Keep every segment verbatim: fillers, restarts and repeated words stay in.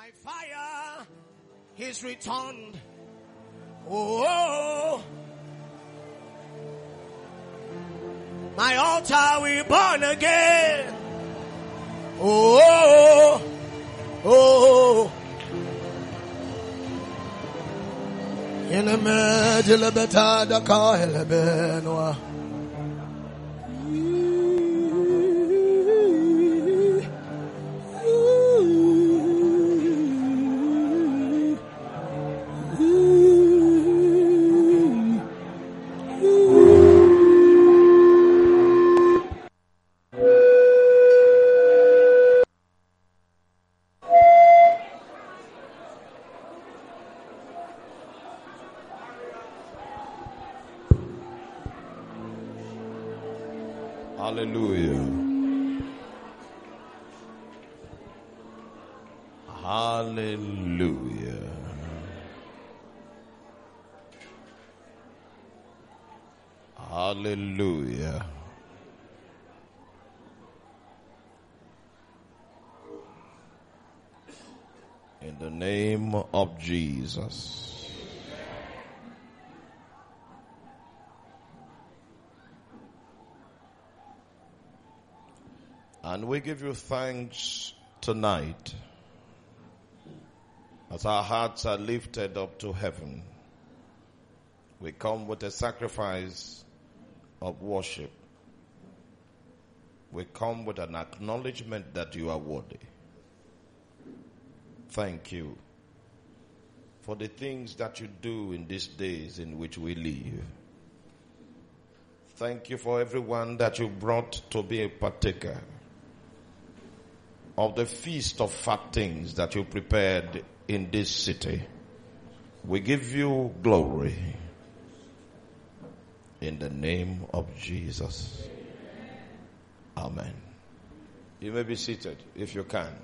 My fire is returned. Oh, my altar will burn again. Oh, oh, in the middle of the Benwa. Hallelujah. Hallelujah. Hallelujah. In the name of Jesus. And we give you thanks tonight as our hearts are lifted up to heaven. We come with a sacrifice of worship. We come with an acknowledgement that you are worthy. Thank you for the things that you do in these days in which we live. Thank you for everyone that you brought to be a partaker of the feast of fat things that you prepared in this city. We give you glory in the name of Jesus. Amen. You may be seated if you can.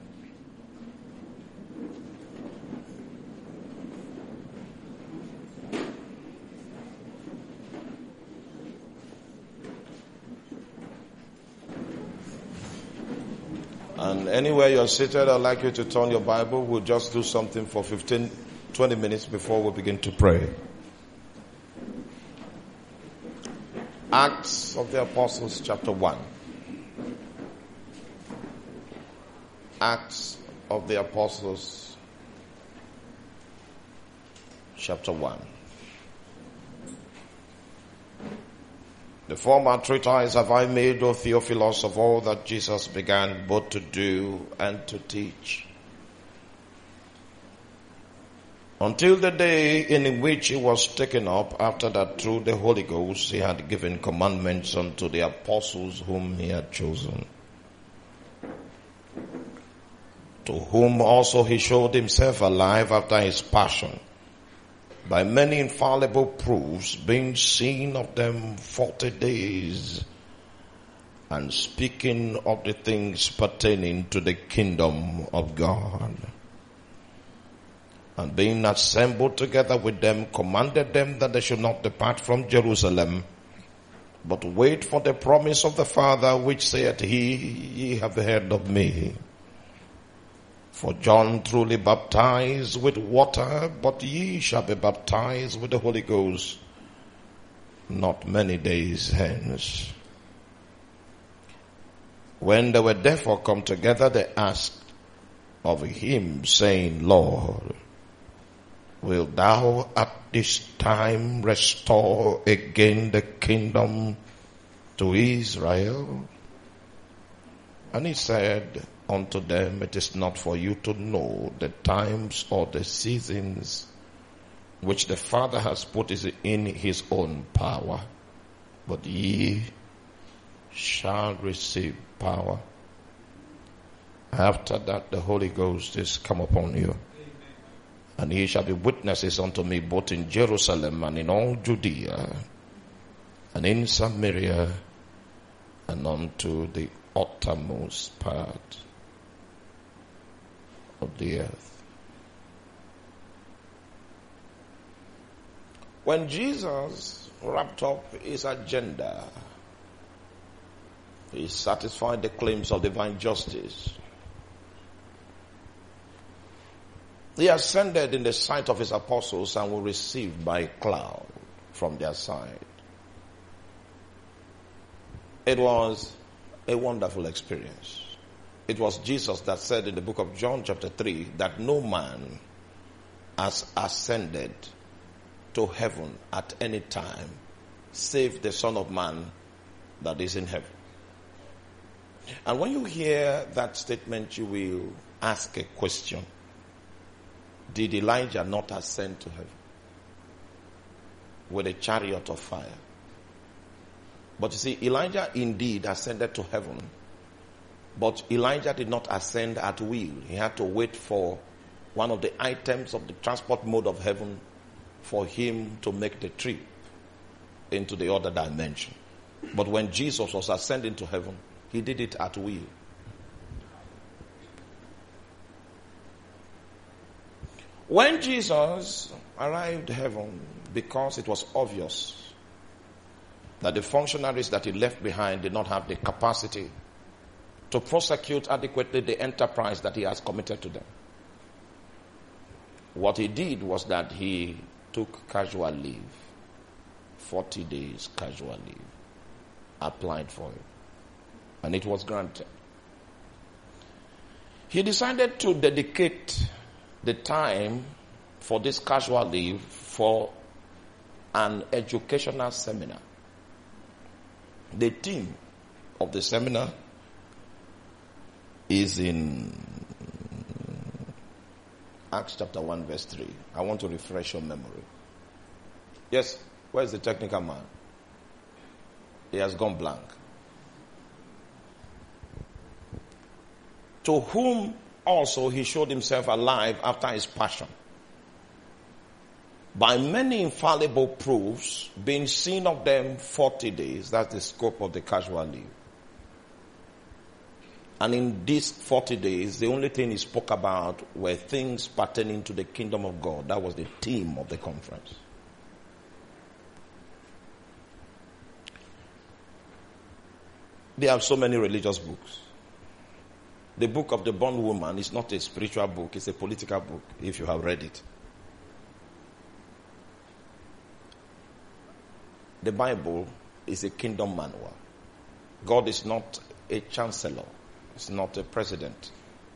And anywhere you're seated, I'd like you to turn your Bible. We'll just do something for fifteen, twenty minutes before we begin to pray. Acts of the Apostles, chapter one. Acts of the Apostles, chapter one. The former treatise have I made, O Theophilus, of all that Jesus began both to do and to teach, until the day in which he was taken up, after that through the Holy Ghost he had given commandments unto the apostles whom he had chosen, to whom also he showed himself alive after his passion, by many infallible proofs, being seen of them forty days, and speaking of the things pertaining to the kingdom of God. And being assembled together with them, commanded them that they should not depart from Jerusalem, but wait for the promise of the Father, which saith he, ye have heard of me. For John truly baptized with water, but ye shall be baptized with the Holy Ghost not many days hence. When they were therefore come together, they asked of him, saying, Lord, wilt thou at this time restore again the kingdom to Israel? And he said unto them, it is not for you to know the times or the seasons which the Father has put in his own power, but ye shall receive power after that the Holy Ghost is come upon you. And ye shall be witnesses unto me both in Jerusalem and in all Judea and in Samaria and unto the uttermost part of the earth. When Jesus wrapped up his agenda, he satisfied the claims of divine justice. He ascended in the sight of his apostles and was received by a cloud from their side. It was a wonderful experience. It was Jesus that said in the book of John chapter three that no man has ascended to heaven at any time save the Son of Man that is in heaven. And when you hear that statement, you will ask a question. Did Elijah not ascend to heaven with a chariot of fire? But you see, Elijah indeed ascended to heaven, but Elijah did not ascend at will. He had to wait for one of the items of the transport mode of heaven for him to make the trip into the other dimension. But when Jesus was ascending to heaven, he did it at will. When Jesus arrived to heaven, because it was obvious that the functionaries that he left behind did not have the capacity to prosecute adequately the enterprise that he has committed to them, what he did was that he took casual leave, forty days casual leave, applied for it, and it was granted. He decided to dedicate the time for this casual leave for an educational seminar. The theme of the seminar is in Acts chapter one verse three. I want to refresh your memory. Yes, where's the technical man? He has gone blank. To whom also he showed himself alive after his passion, by many infallible proofs, being seen of them forty days. That's the scope of the casual leave. And in these forty days, the only thing he spoke about were things pertaining to the kingdom of God. That was the theme of the conference. There are so many religious books. The book of the born woman is not a spiritual book, it's a political book, if you have read it. The Bible is a kingdom manual. God is not a chancellor. He's not a president.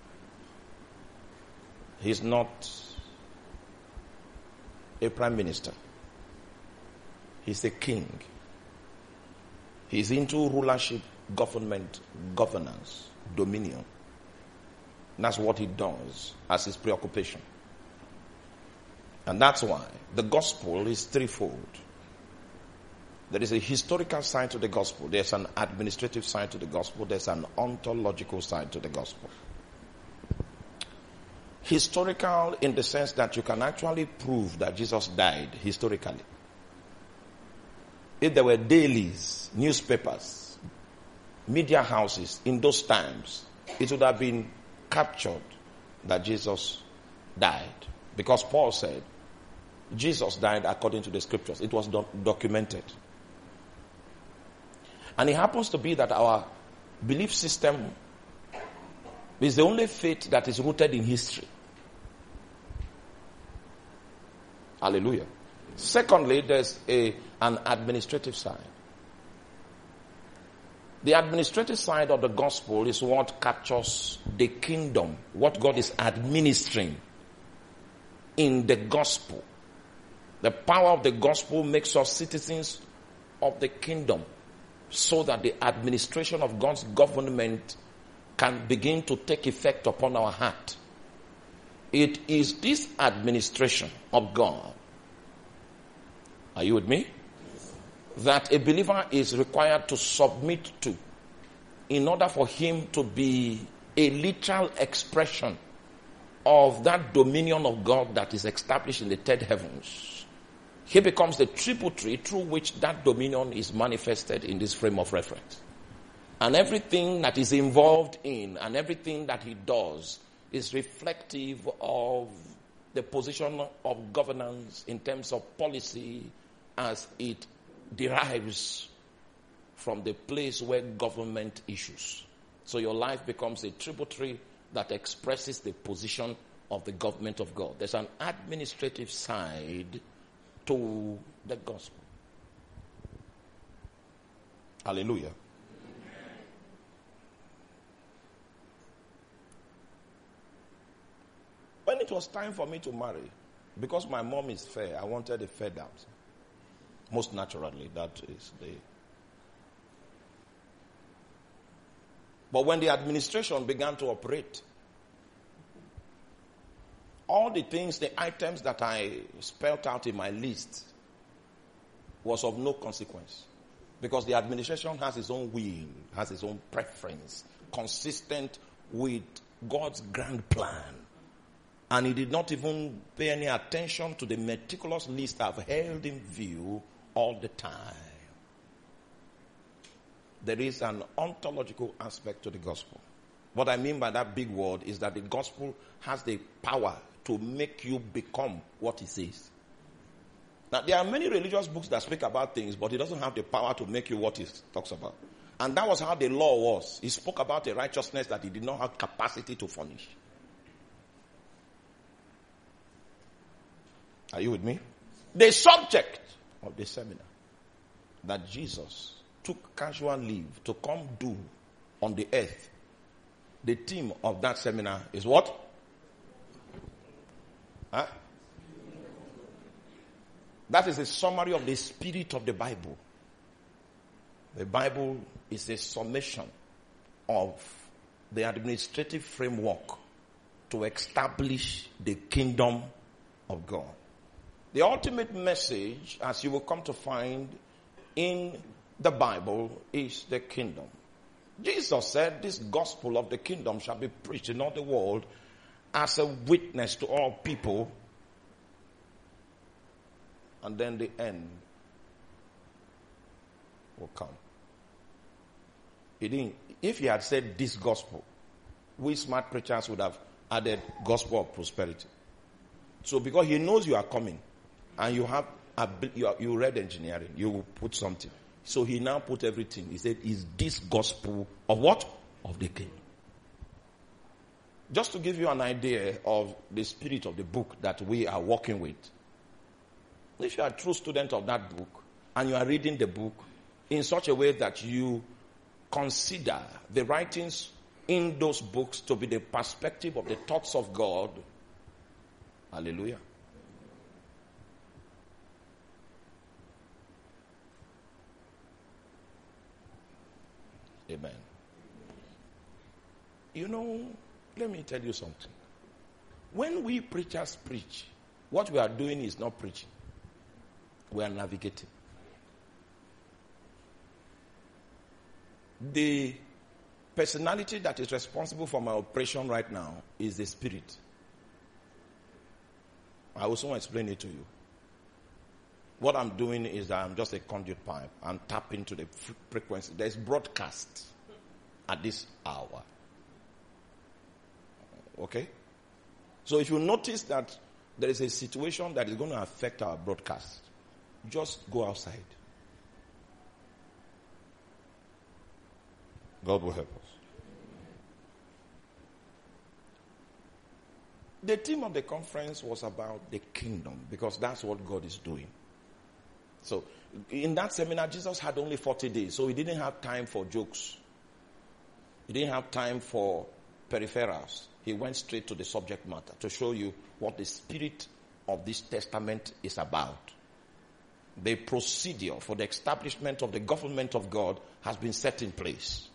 He's not a prime minister. He's a king. He's into rulership, government, governance, dominion. That's what he does as his preoccupation. And that's why the gospel is threefold. There is a historical side to the gospel. There's an administrative side to the gospel. There's an ontological side to the gospel. Historical in the sense that you can actually prove that Jesus died historically. If there were dailies, newspapers, media houses in those times, it would have been captured that Jesus died. Because Paul said, Jesus died according to the scriptures. It was do- documented. And it happens to be that our belief system is the only faith that is rooted in history. Hallelujah. Secondly, there's a, an administrative side. The administrative side of the gospel is what captures the kingdom, what God is administering in the gospel. The power of the gospel makes us citizens of the kingdom so that the administration of God's government can begin to take effect upon our heart. It is this administration of God, are you with me? That a believer is required to submit to in order for him to be a literal expression of that dominion of God that is established in the third heavens. He becomes the tributary through which that dominion is manifested in this frame of reference. And everything that is involved in and everything that he does is reflective of the position of governance in terms of policy as it derives from the place where government issues. So your life becomes a tributary that expresses the position of the government of God. There's an administrative side to the gospel. Hallelujah. When it was time for me to marry, because my mom is fair, I wanted a fair damsel. Most naturally, that is the... But when the administration began to operate, all the things, the items that I spelled out in my list was of no consequence. Because the administration has its own will, has its own preference, consistent with God's grand plan. And he did not even pay any attention to the meticulous list I've held in view all the time. There is an ontological aspect to the gospel. What I mean by that big word is that the gospel has the power to make you become what it says. Now, there are many religious books that speak about things, but it doesn't have the power to make you what it talks about. And that was how the law was. He spoke about a righteousness that he did not have capacity to furnish. Are you with me? The subject of the seminar that Jesus took casual leave to come do on the earth, the theme of that seminar is what? Huh? That is a summary of the spirit of the Bible. The Bible is a summation of the administrative framework to establish the kingdom of God. The ultimate message, as you will come to find in the Bible, is the kingdom. Jesus said, this gospel of the kingdom shall be preached in all the world as a witness to all people. And then the end will come. He didn't, if he had said this gospel, we smart preachers would have added gospel of prosperity. So because he knows you are coming, and you have a, you, are, you read engineering, you will put something. So he now put everything. He said, is this gospel of what? Of the kingdom. Just to give you an idea of the spirit of the book that we are working with. If you are a true student of that book, and you are reading the book in such a way that you consider the writings in those books to be the perspective of the thoughts of God, hallelujah. Amen. You know, let me tell you something. When we preachers preach, what we are doing is not preaching. We are navigating. The personality that is responsible for my operation right now is the spirit. I will soon explain it to you. What I'm doing is that I'm just a conduit pipe. I'm tapping to the frequency. There's broadcast at this hour. Okay? So if you notice that there is a situation that is going to affect our broadcast, just go outside. God will help us. The theme of the conference was about the kingdom, because that's what God is doing. So, in that seminar, Jesus had only forty days, so he didn't have time for jokes. He didn't have time for peripherals. He went straight to the subject matter to show you what the spirit of this testament is about. The procedure for the establishment of the government of God has been set in place.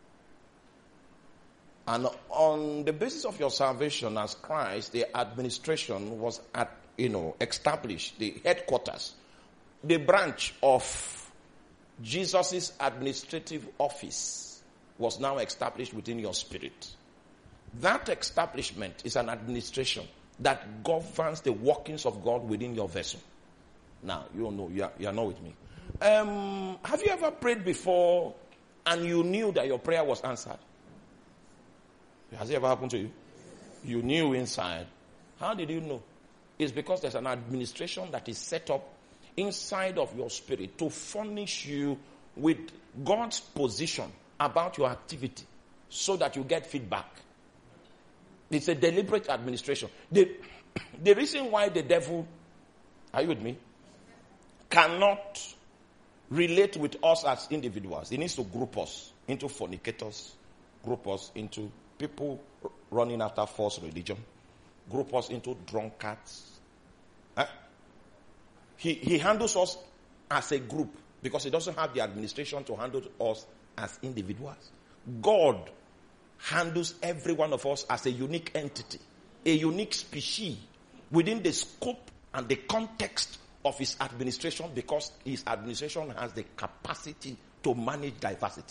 And on the basis of your salvation as Christ, the administration was at, you know, established, the headquarters. The branch of Jesus' administrative office was now established within your spirit. That establishment is an administration that governs the workings of God within your vessel. Now, you don't know, you are, you are not with me. Um, have you ever prayed before and you knew that your prayer was answered? Has it ever happened to you? You knew inside. How did you know? It's because there's an administration that is set up inside of your spirit to furnish you with God's position about your activity so that you get feedback. It's a deliberate administration. The, the reason why the devil, are you with me, cannot relate with us as individuals, he needs to group us into fornicators, group us into people running after false religion, group us into drunkards. Huh? He, he handles us as a group because he doesn't have the administration to handle us as individuals. God handles every one of us as a unique entity, a unique species within the scope and the context of his administration, because his administration has the capacity to manage diversity.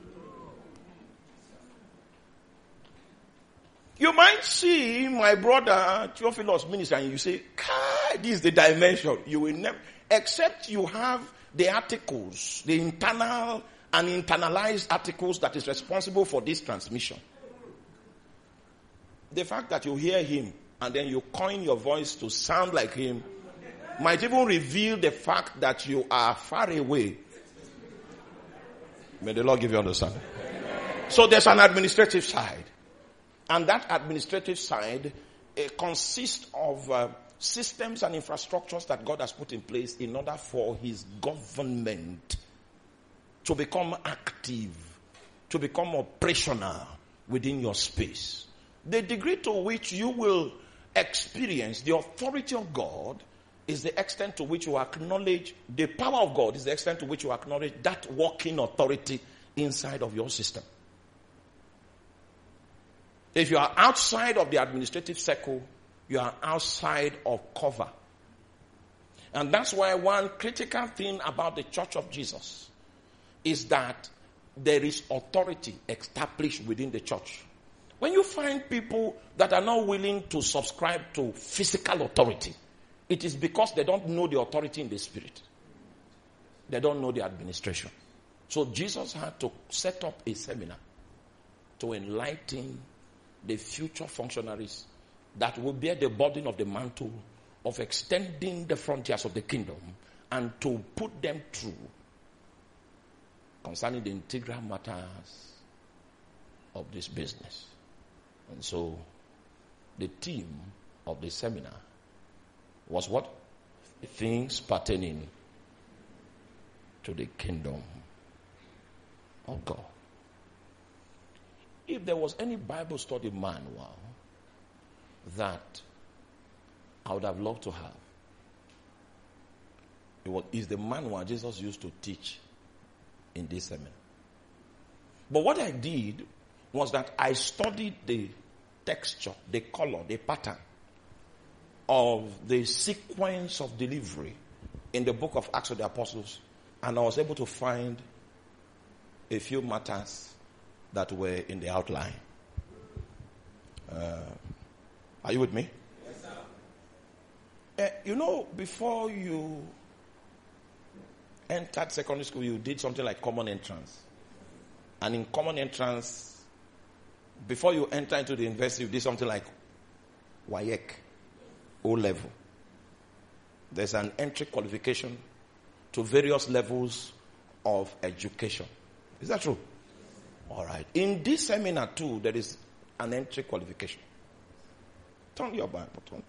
You might see my brother Theophilus minister and you say, this is the dimension. You will never, except you have the articles, the internal and internalized articles that is responsible for this transmission. The fact that you hear him and then you coin your voice to sound like him might even reveal the fact that you are far away. May the Lord give you understanding. So there's an administrative side. And that administrative side uh, consists of uh, systems and infrastructures that God has put in place in order for his government to become active, to become operational within your space. The degree to which you will experience the authority of God is the extent to which you acknowledge the power of God, is the extent to which you acknowledge that working authority inside of your system. If you are outside of the administrative circle, you are outside of cover. And that's why one critical thing about the Church of Jesus is that there is authority established within the church. When you find people that are not willing to subscribe to physical authority, it is because they don't know the authority in the spirit. They don't know the administration. So Jesus had to set up a seminar to enlighten the future functionaries that will bear the burden of the mantle of extending the frontiers of the kingdom and to put them through concerning the integral matters of this business. And so the theme of the seminar was what? Things pertaining to the kingdom of God. If there was any Bible study manual that I would have loved to have, it was, is the manual Jesus used to teach in this seminar. But what I did was that I studied the texture, the color, the pattern of the sequence of delivery in the book of Acts of the Apostles, and I was able to find a few matters that were in the outline. Uh, are you with me? Yes, sir. Uh, you know, before you entered secondary school, you did something like common entrance. And in common entrance, before you enter into the university, you did something like W A E C, O level. There's an entry qualification to various levels of education. Is that true? All right. In this seminar too, there is an entry qualification. Turn your Bible. Turn.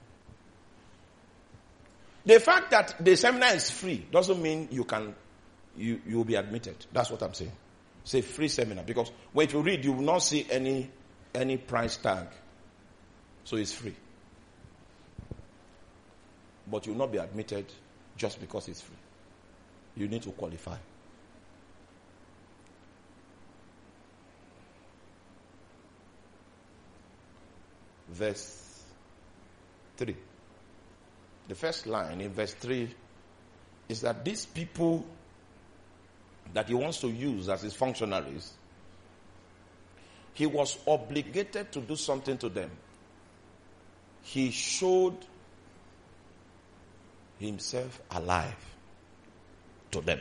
The fact that the seminar is free doesn't mean you can, you you will be admitted. That's what I'm saying. It's a free seminar because when you read, you will not see any any price tag. So it's free. But you will not be admitted just because it's free. You need to qualify. Verse three. The first line in verse three is that these people that he wants to use as his functionaries, he was obligated to do something to them. He showed himself alive to them.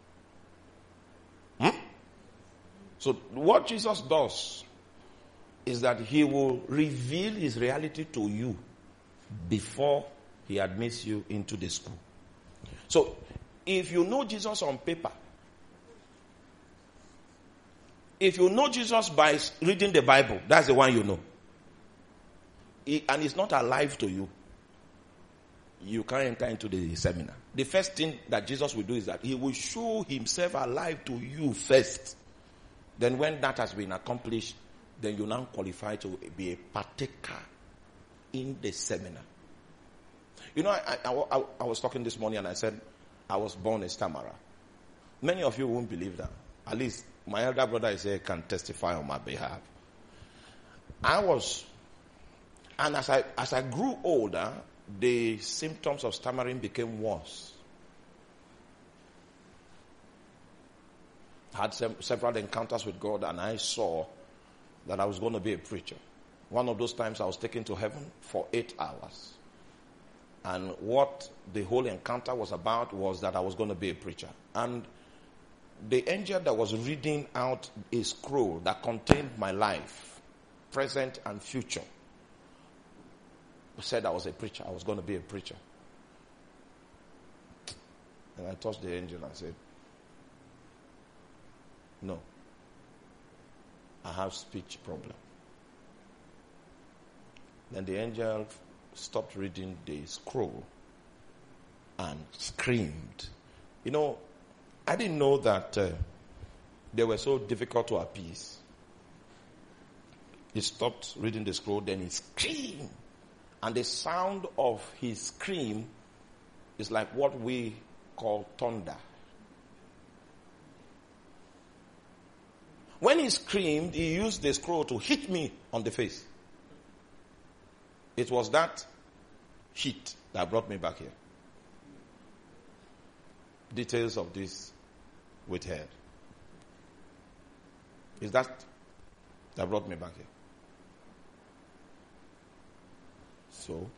Hmm? So what Jesus does is that he will reveal his reality to you before he admits you into the school. So if you know Jesus on paper, if you know Jesus by reading the Bible, that's the one you know. he, and he's not alive to you, you can't enter into the seminar. The first thing that Jesus will do is that he will show himself alive to you first. Then when that has been accomplished, then you now qualify to be a partaker in the seminar. You know, I, I, I, I was talking this morning and I said, I was born a stammerer. Many of you won't believe that. At least my elder brother is here, can testify on my behalf. I was, and as I, as I grew older, the symptoms of stammering became worse. I had sem- several encounters with God and I saw that I was going to be a preacher. One of those times I was taken to heaven for eight hours. And what the whole encounter was about was that I was going to be a preacher. And the angel that was reading out a scroll that contained my life, present and future, said I was a preacher. I was going to be a preacher. And I touched the angel and said, no, I have speech problem. Then the angel stopped reading the scroll and screamed. You know, I didn't know that uh, they were so difficult to appease. He stopped reading the scroll, then he screamed. And the sound of his scream is like what we call thunder. When he screamed, he used the scroll to hit me on the face. It was that heat that brought me back here. Details of this with her. Is that that brought me back here. So,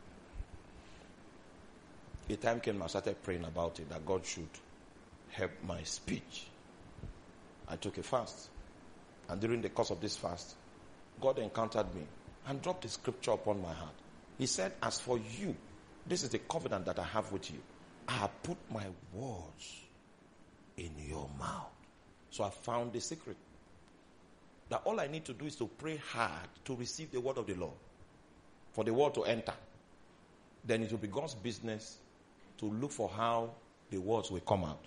a time came I started praying about it, that God should help my speech. I took a fast. And during the course of this fast, God encountered me and dropped a scripture upon my heart. He said, as for you, this is the covenant that I have with you. I have put my words in your mouth. So I found the secret. That all I need to do is to pray hard to receive the word of the Lord. For the word to enter. Then it will be God's business to look for how the words will come out.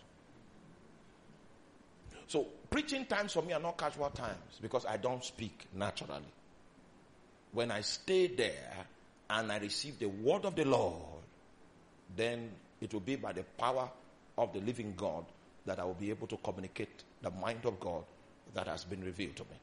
So preaching times for me are not casual times because I don't speak naturally. When I stay there and I receive the word of the Lord, then it will be by the power of the living God that I will be able to communicate the mind of God that has been revealed to me.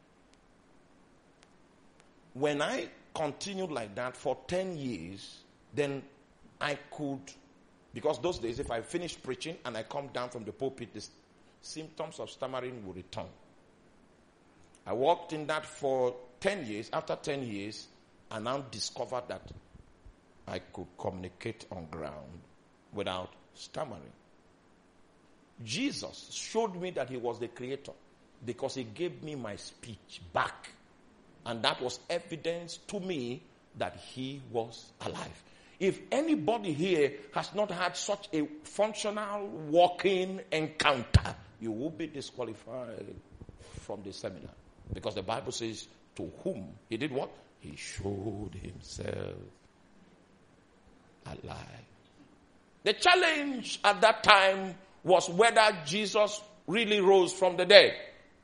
When I continued like that for ten years, then I could, because those days if I finish preaching and I come down from the pulpit, the symptoms of stammering will return. I worked in that for ten years. After ten years, I now discovered that I could communicate on ground without stammering. Jesus showed me that he was the creator because he gave me my speech back. And that was evidence to me that he was alive. If anybody here has not had such a functional walking encounter, you will be disqualified from the seminar. Because the Bible says, to whom he did what? He showed himself alive. The challenge at that time was whether Jesus really rose from the dead.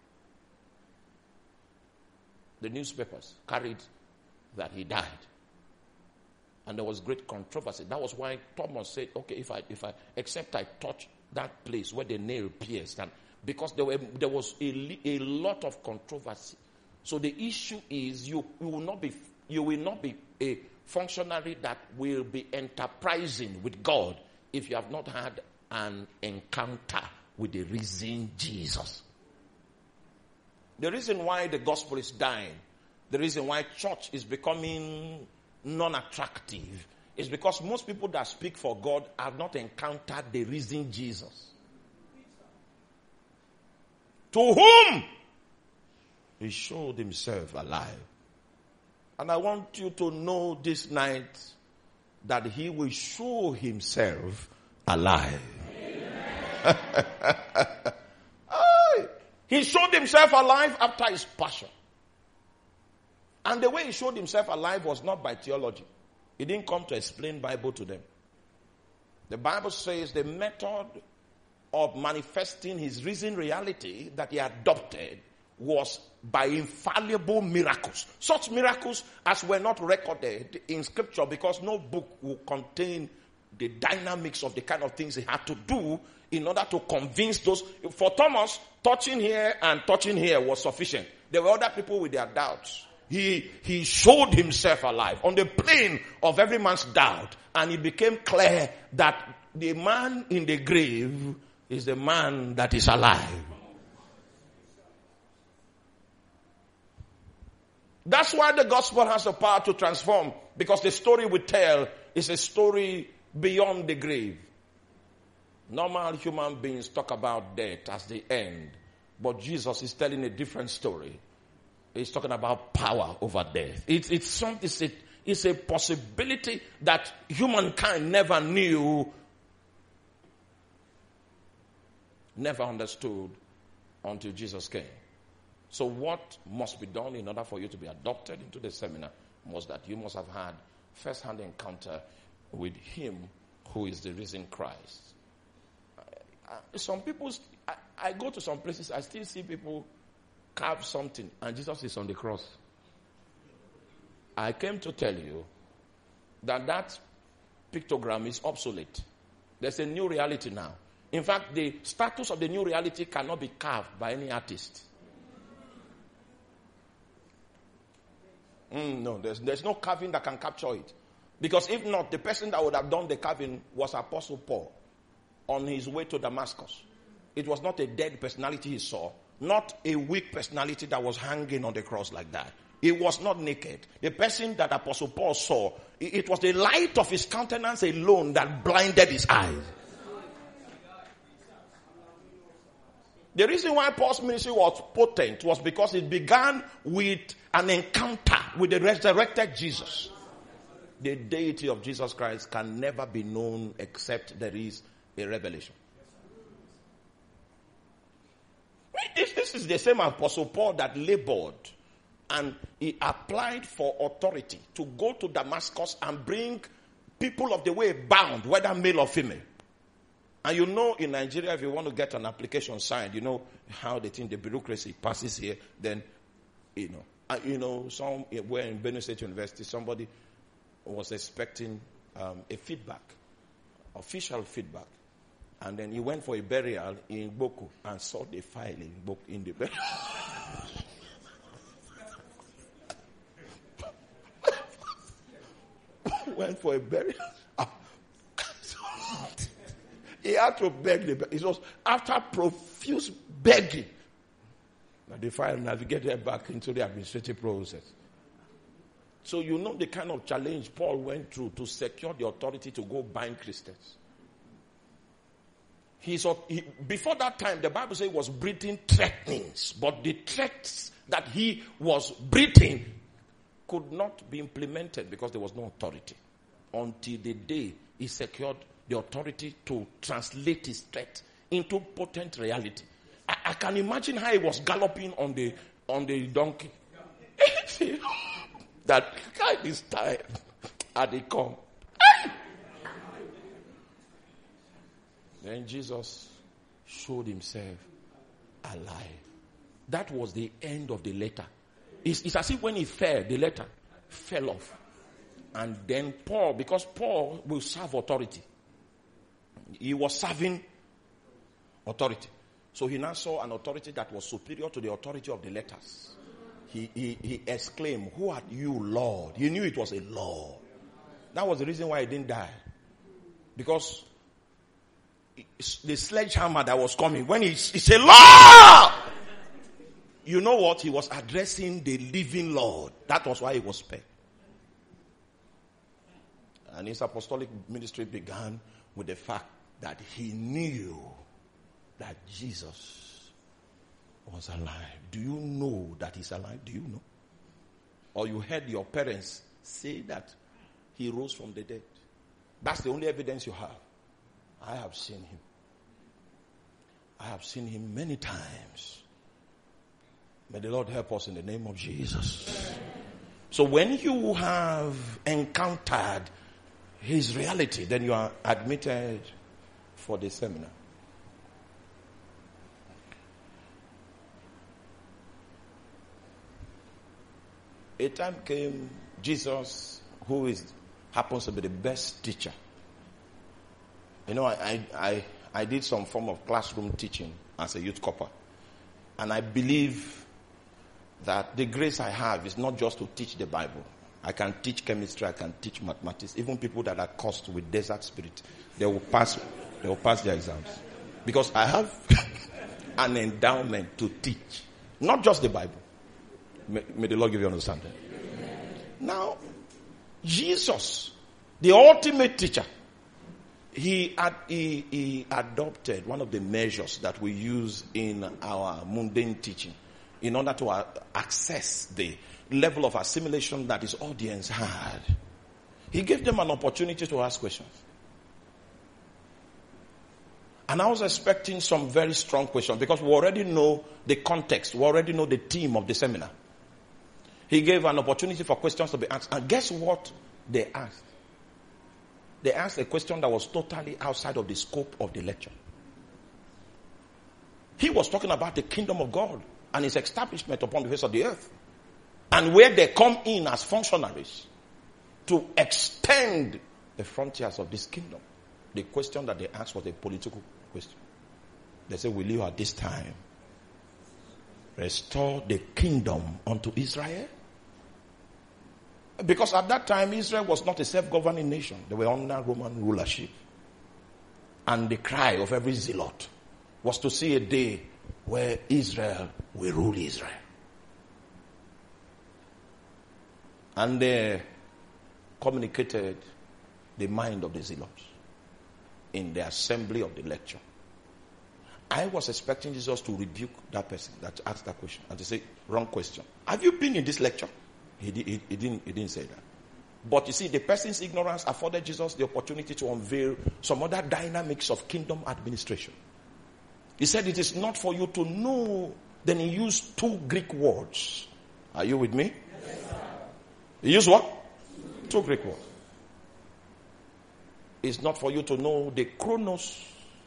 The newspapers carried that he died. And there was great controversy. That was why Thomas said, okay, if I, if I, except I touch that place where the nail pierced. And because there were, there was a, a lot of controversy. So the issue is you, you will not be, you will not be a functionary that will be enterprising with God if you have not had an encounter with the risen Jesus. The reason why the gospel is dying, the reason why church is becoming non-attractive, is because most people that speak for God have not encountered the risen Jesus. To whom he showed himself alive. And I want you to know this night that he will show himself alive. He showed himself alive after his passion. And the way he showed himself alive was not by theology. He didn't come to explain Bible to them. The Bible says the method of manifesting his risen reality that he adopted was by infallible miracles. Such miracles as were not recorded in scripture, because no book will contain the dynamics of the kind of things he had to do in order to convince those. For Thomas, touching here and touching here was sufficient. There were other people with their doubts. He, he showed himself alive on the plane of every man's doubt, and it became clear that the man in the grave is the man that is alive. That's why the gospel has the power to transform, because the story we tell is a story beyond the grave. Normal human beings talk about death as the end, but Jesus is telling a different story. He's talking about power over death. It's, it's, some, it's, a, it's a possibility that humankind never knew, never understood until Jesus came. So what must be done in order for you to be adopted into the seminar was that you must have had first-hand encounter with him who is the risen Christ. I, some people, I, I go to some places, I still see people carve something and Jesus is on the cross. I came to tell you that that pictogram is obsolete. There's a new reality now. In fact, the status of the new reality cannot be carved by any artist. Mm, no, there's, there's no carving that can capture it. Because if not, the person that would have done the carving was Apostle Paul on his way to Damascus. It was not a dead personality he saw, not a weak personality that was hanging on the cross like that. He was not naked. The person that Apostle Paul saw, it, it was the light of his countenance alone that blinded his eyes. The reason why Paul's ministry was potent was because it began with an encounter with the resurrected Jesus. The deity of Jesus Christ can never be known except there is a revelation. This, this is the same Apostle Paul that labored and he applied for authority to go to Damascus and bring people of the way bound, whether male or female. And you know, in Nigeria, if you want to get an application signed, you know how they think the bureaucracy passes here. Then, you know, uh, you know, somewhere in Benue State University, somebody was expecting um, a feedback, official feedback, and then he went for a burial in Boku and saw the file in book in the burial. Went for a burial. He had to beg the. It was after profuse begging that the file navigated back into the administrative process. So you know the kind of challenge Paul went through to secure the authority to go bind Christians. He's, he, before that time, the Bible says he was breathing threatenings, but the threats that he was breathing could not be implemented because there was no authority until the day he secured the authority to translate his threat into potent reality. I, I can imagine how he was galloping on the on the donkey. That guy is tired. And he come. Then Jesus showed himself alive. That was the end of the letter. It's, it's as if when he fell, the letter fell off. And then Paul, because Paul will serve authority. He was serving authority. So he now saw an authority that was superior to the authority of the letters. He, he, he exclaimed, "Who are you, Lord?" He knew it was a Lord. That was the reason why he didn't die. Because the sledgehammer that was coming, when he, he said, "Lord!" You know what? He was addressing the living Lord. That was why he was spared. And his apostolic ministry began with the fact that he knew that Jesus was alive. Do you know that he's alive? Do you know? Or you heard your parents say that he rose from the dead. That's the only evidence you have. I have seen him. I have seen him many times. May the Lord help us in the name of Jesus. So when you have encountered his reality, then you are admitted for the seminar. A time came, Jesus, who is happens to be the best teacher. You know, I, I, I did some form of classroom teaching as a youth corper. And I believe that the grace I have is not just to teach the Bible. I can teach chemistry, I can teach mathematics. Even people that are cursed with desert spirit, they will pass, they will pass their exams. Because I have an endowment to teach. Not just the Bible. May, may the Lord give you understanding. Now, Jesus, the ultimate teacher, he, ad, he, he adopted one of the measures that we use in our mundane teaching in order to uh, access the level of assimilation that his audience had. He gave them an opportunity to ask questions. And I was expecting some very strong questions because we already know the context. We already know the theme of the seminar. He gave an opportunity for questions to be asked. And guess what they asked? They asked a question that was totally outside of the scope of the lecture. He was talking about the kingdom of God and its establishment upon the face of the earth. And where they come in as functionaries to extend the frontiers of this kingdom. The question that they asked was a political question. They said, will you at this time restore the kingdom unto Israel? Because at that time, Israel was not a self-governing nation. They were under Roman rulership. And the cry of every zealot was to see a day where Israel will rule Israel. And they communicated the mind of the zealots in the assembly of the lecture. I was expecting Jesus to rebuke that person that asked that question and to say, wrong question. Have you been in this lecture? He, he, he, didn't, he didn't say that. But you see, the person's ignorance afforded Jesus the opportunity to unveil some other dynamics of kingdom administration. He said it is not for you to know. Then he used two Greek words. Are you with me? Yes, sir. He used what? Two Greek words. It's not for you to know the chronos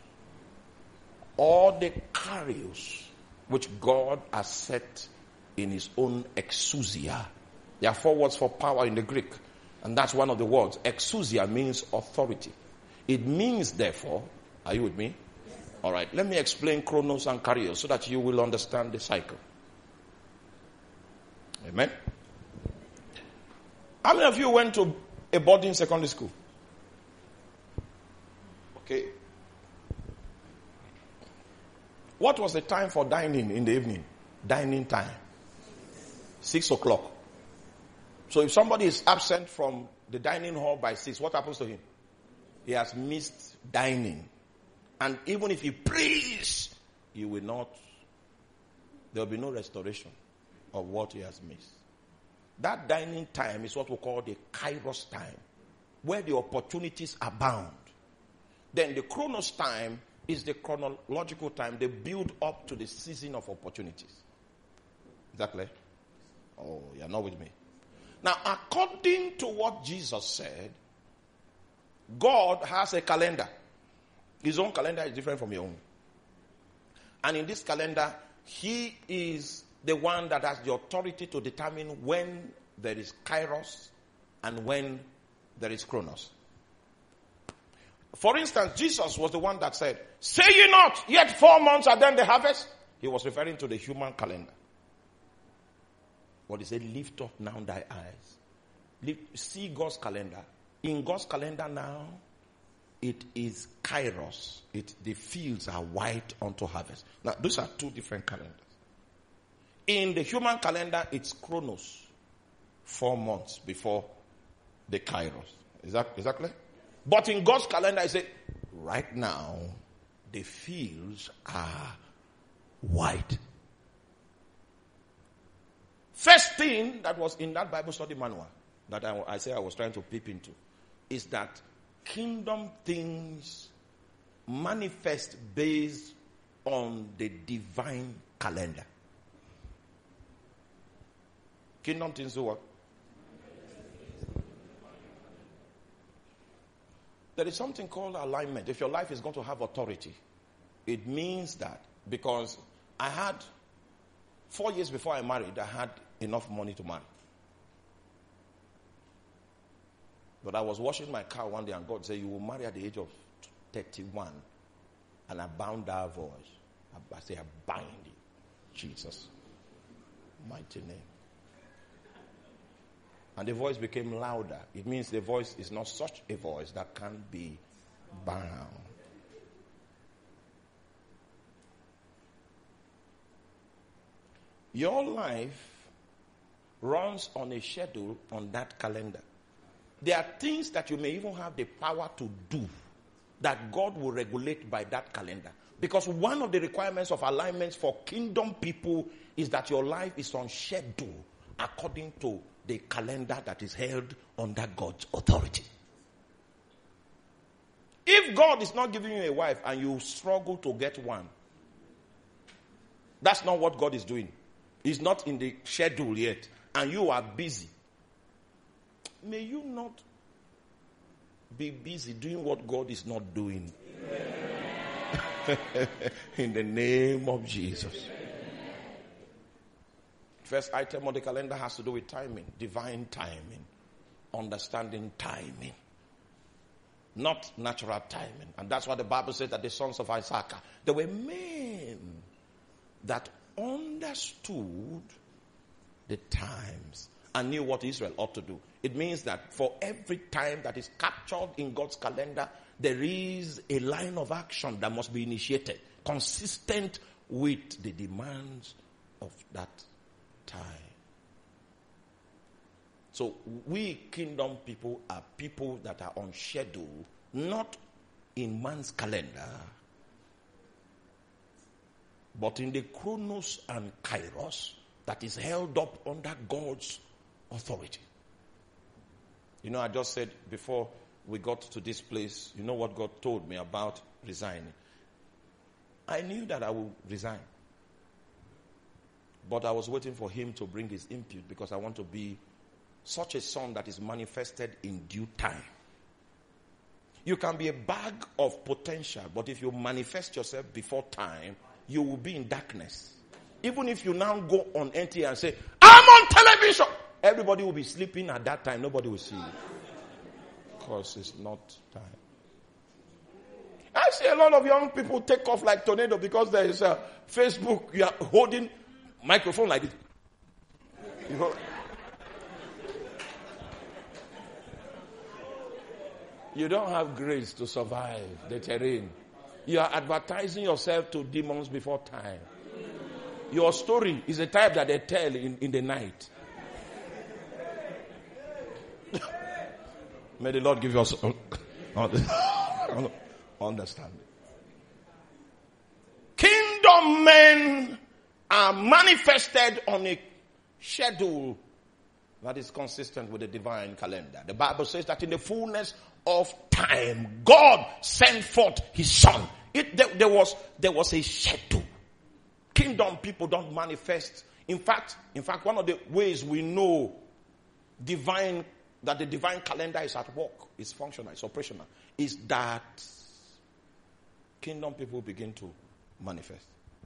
or the kairos, which God has set in his own exousia. There are four words for power in the Greek. And that's one of the words. Exousia means authority. It means, therefore, are you with me? Yes. All right. Let me explain chronos and kairos so that you will understand the cycle. Amen. How many of you went to a boarding secondary school? Okay. What was the time for dining in the evening? Dining time. Six o'clock. So if somebody is absent from the dining hall by six, what happens to him? He has missed dining. And even if he prays, he will not, there will be no restoration of what he has missed. That dining time is what we call the kairos time, where the opportunities abound. Then the chronos time is the chronological time. They build up to the season of opportunities. Exactly. Oh, you're not with me. Now, according to what Jesus said, God has a calendar. His own calendar is different from your own. And in this calendar, he is the one that has the authority to determine when there is kairos and when there is chronos. For instance, Jesus was the one that said, say ye not, yet four months are then the harvest. He was referring to the human calendar. What he said, lift up now thy eyes. Lift, see God's calendar. In God's calendar now, it is kairos. It, the fields are white unto harvest. Now, those are two different calendars. In the human calendar, it's chronos. Four months before the kairos. Is that, is that clear? But in God's calendar, I say, right now, the fields are white. First thing that was in that Bible study manual that I, I say I was trying to peep into is that kingdom things manifest based on the divine calendar. Kingdom things do what? There is something called alignment. If your life is going to have authority, it means that, because I had, four years before I married, I had enough money to marry. But I was washing my car one day and God said, you will marry at the age of thirty-one. And I bound that voice. I, I say, I bind it. Jesus. Mighty name. And the voice became louder. It means the voice is not such a voice that can be bound. Your life runs on a schedule on that calendar. There are things that you may even have the power to do that God will regulate by that calendar. Because one of the requirements of alignments for kingdom people is that your life is on schedule according to the calendar that is held under God's authority. If God is not giving you a wife and you struggle to get one, that's not what God is doing. He's not in the schedule yet, and you are busy. May you not be busy doing what God is not doing. In the name of Jesus. First item on the calendar has to do with timing, divine timing, understanding timing, not natural timing. And that's why the Bible says that the sons of Isaac, they were men that understood the times and knew what Israel ought to do. It means that for every time that is captured in God's calendar, there is a line of action that must be initiated, consistent with the demands of that time. So we kingdom people are people that are on schedule, not in man's calendar, but in the chronos and kairos that is held up under God's authority. You know, I just said before we got to this place, you know what God told me about resigning. I knew that I would resign. But I was waiting for him to bring his input because I want to be such a son that is manifested in due time. You can be a bag of potential, but if you manifest yourself before time, you will be in darkness. Even if you now go on N T A and say, I'm on television, everybody will be sleeping at that time. Nobody will see you. Because it's not time. I see a lot of young people take off like tornado because there is a Facebook. You are holding microphone like this. You know? You don't have grace to survive the terrain. You are advertising yourself to demons before time. Your story is a type that they tell in, in the night. May the Lord give us understanding. Kingdom men are manifested on a schedule that is consistent with the divine calendar. The Bible says that in the fullness of time, God sent forth his son. It, there, there was, there was a schedule. Kingdom people don't manifest. In fact, in fact, one of the ways we know divine, that the divine calendar is at work, is functional, is operational, is that kingdom people begin to manifest.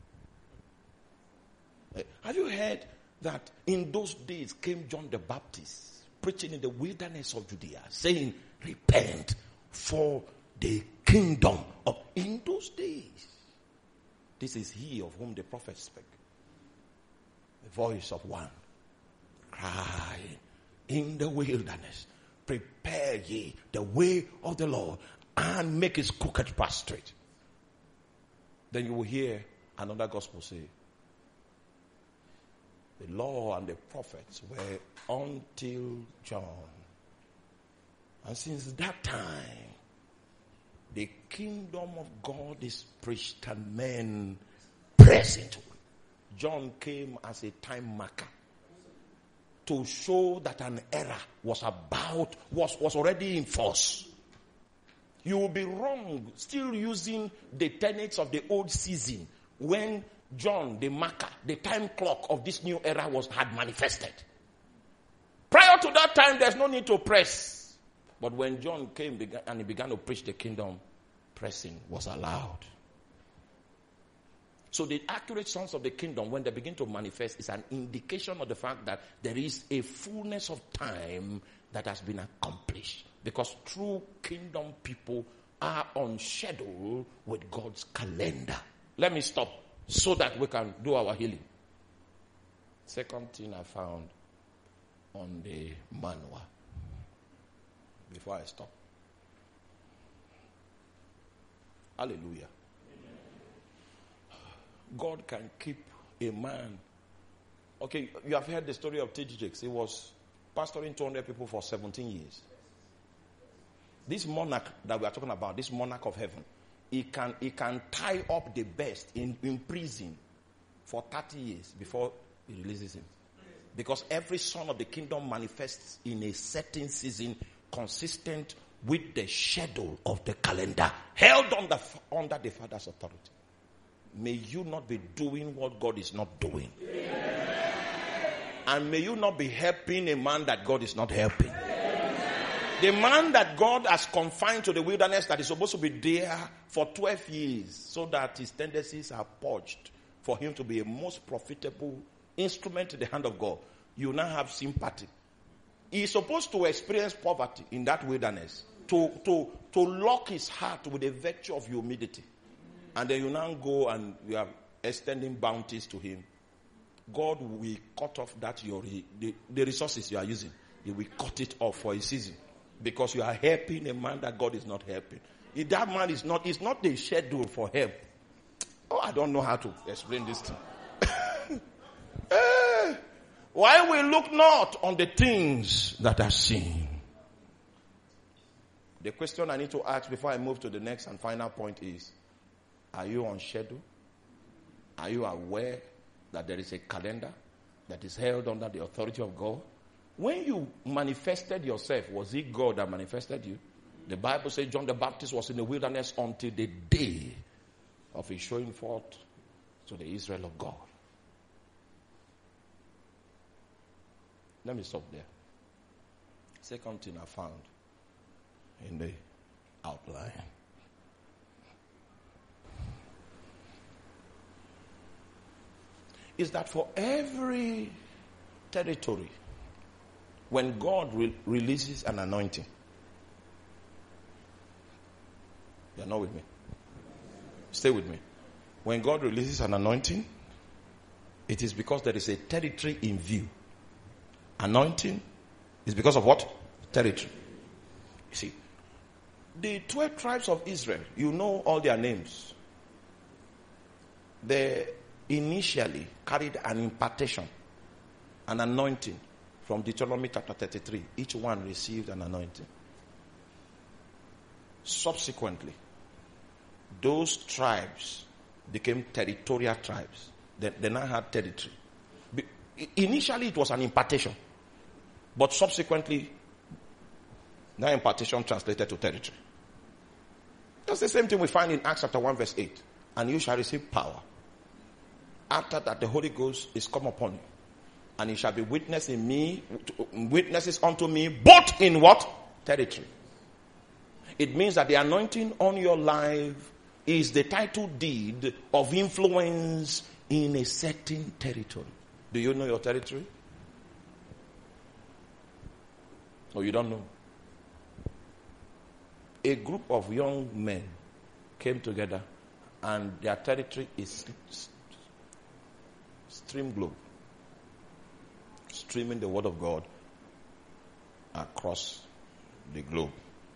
Have you heard that in those days came John the Baptist preaching in the wilderness of Judea, saying, repent for the kingdom of, in those days. This is he of whom the prophet spake. The voice of one crying in the wilderness, prepare ye the way of the Lord and make his crooked path straight. Then you will hear another gospel say, the law and the prophets were until John. And since that time, the kingdom of God is preached and men press into it. John came as a time marker to show that an era was about, was, was already in force. You will be wrong still using the tenets of the old season when John, the marker, the time clock of this new era was had manifested. Prior to that time, there's no need to press. But when John came and he began to preach the kingdom, pressing was allowed. So the accurate sons of the kingdom, when they begin to manifest, is an indication of the fact that there is a fullness of time that has been accomplished. Because true kingdom people are on schedule with God's calendar. Let me stop so that we can do our healing. Second thing I found on the manual before I stop. Hallelujah. God can keep a man. Okay, you have heard the story of T D Jakes. He was pastoring two hundred people for seventeen years. This monarch that we are talking about, this monarch of heaven, he can, he can tie up the best in, in prison for thirty years before he releases him. Because every son of the kingdom manifests in a certain season consistent with the schedule of the calendar held under, under the Father's authority. May you not be doing what God is not doing. Amen. And may you not be helping a man that God is not helping. Amen. The man that God has confined to the wilderness that is supposed to be there for twelve years so that his tendencies are purged for him to be a most profitable instrument in the hand of God. You now have sympathy. He is supposed to experience poverty in that wilderness to, to, to lock his heart with a virtue of humility. And then you now go and you are extending bounties to him. God will cut off that your the, the resources you are using. He will cut it off for a season. Because you are helping a man that God is not helping. If that man is not, it's not the schedule for help. Oh, I don't know how to explain this thing. eh, why we look not on the things that are seen? The question I need to ask before I move to the next and final point is, are you on schedule? Are you aware that there is a calendar that is held under the authority of God? When you manifested yourself, was it God that manifested you? The Bible says John the Baptist was in the wilderness until the day of his showing forth to the Israel of God. Let me stop there. Second thing I found in the outline. Is that for every territory, when God re- releases an anointing, you're not with me. Stay with me. When God releases an anointing, it is because there is a territory in view. Anointing is because of what? Territory. You see, the twelve tribes of Israel, you know all their names. They initially carried an impartation, an anointing from Deuteronomy chapter thirty-three. Each one received an anointing. Subsequently, those tribes became territorial tribes. They, they now had territory. Be, initially, it was an impartation, but subsequently, that impartation translated to territory. That's the same thing we find in Acts chapter one verse eight. And you shall receive power after that the Holy Ghost is come upon you, and you shall be witness in me, witnesses unto me, both in what? Territory. It means that the anointing on your life is the title deed of influence in a certain territory. Do you know your territory? Or you don't know? A group of young men came together, and their territory is Stream Globe, streaming the word of God across the globe.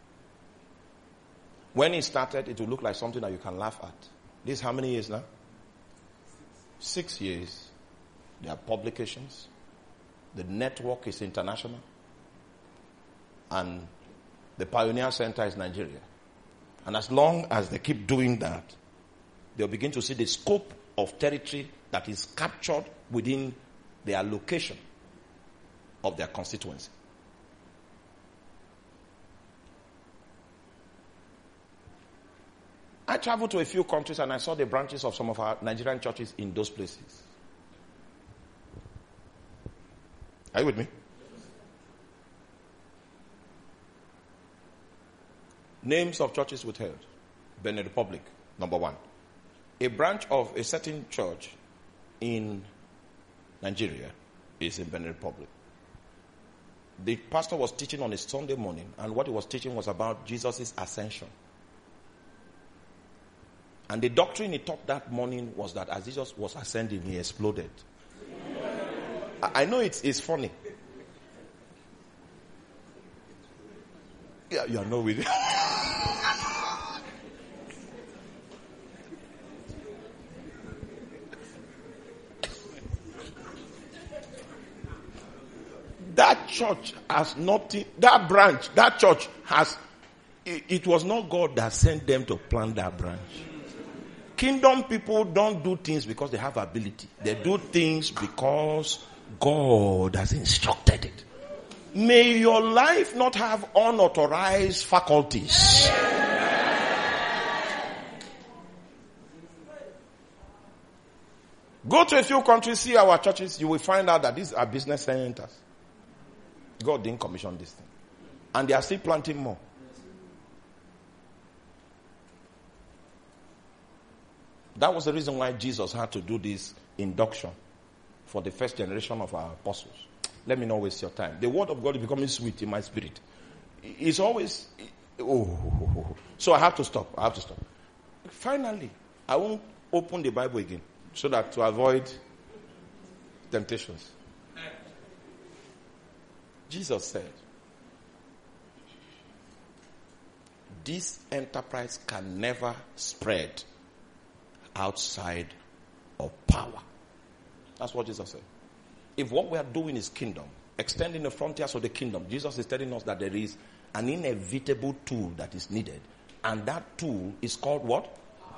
When it started, it would look like something that you can laugh at. This is how many years now? Six years. There are publications. The network is international. And the Pioneer Center is Nigeria. And as long as they keep doing that, they'll begin to see the scope of territory that is captured within their location of their constituency. I traveled to a few countries and I saw the branches of some of our Nigerian churches in those places. Are you with me? Names of churches withheld. Benin Republic, number one. A branch of a certain church in Nigeria is in Benin Republic. The pastor was teaching on a Sunday morning, and what he was teaching was about Jesus' ascension. And the doctrine he taught that morning was that as Jesus was ascending, he exploded. I know it's, it's funny. Yeah, you are not with it. That church has nothing, that branch, that church has, it, it was not God that sent them to plant that branch. Kingdom people don't do things because they have ability. They do things because God has instructed it. May your life not have unauthorized faculties. Go to a few countries, see our churches, you will find out that these are business centers. God didn't commission this thing. And they are still planting more. That was the reason why Jesus had to do this induction for the first generation of our apostles. Let me not waste your time. The word of God is becoming sweet in my spirit. It's always, oh, so I have to stop. I have to stop. Finally, I won't open the Bible again so that to avoid temptations. Jesus said, this enterprise can never spread outside of power. That's what Jesus said. If what we are doing is kingdom, extending the frontiers of the kingdom, Jesus is telling us that there is an inevitable tool that is needed. And that tool is called what?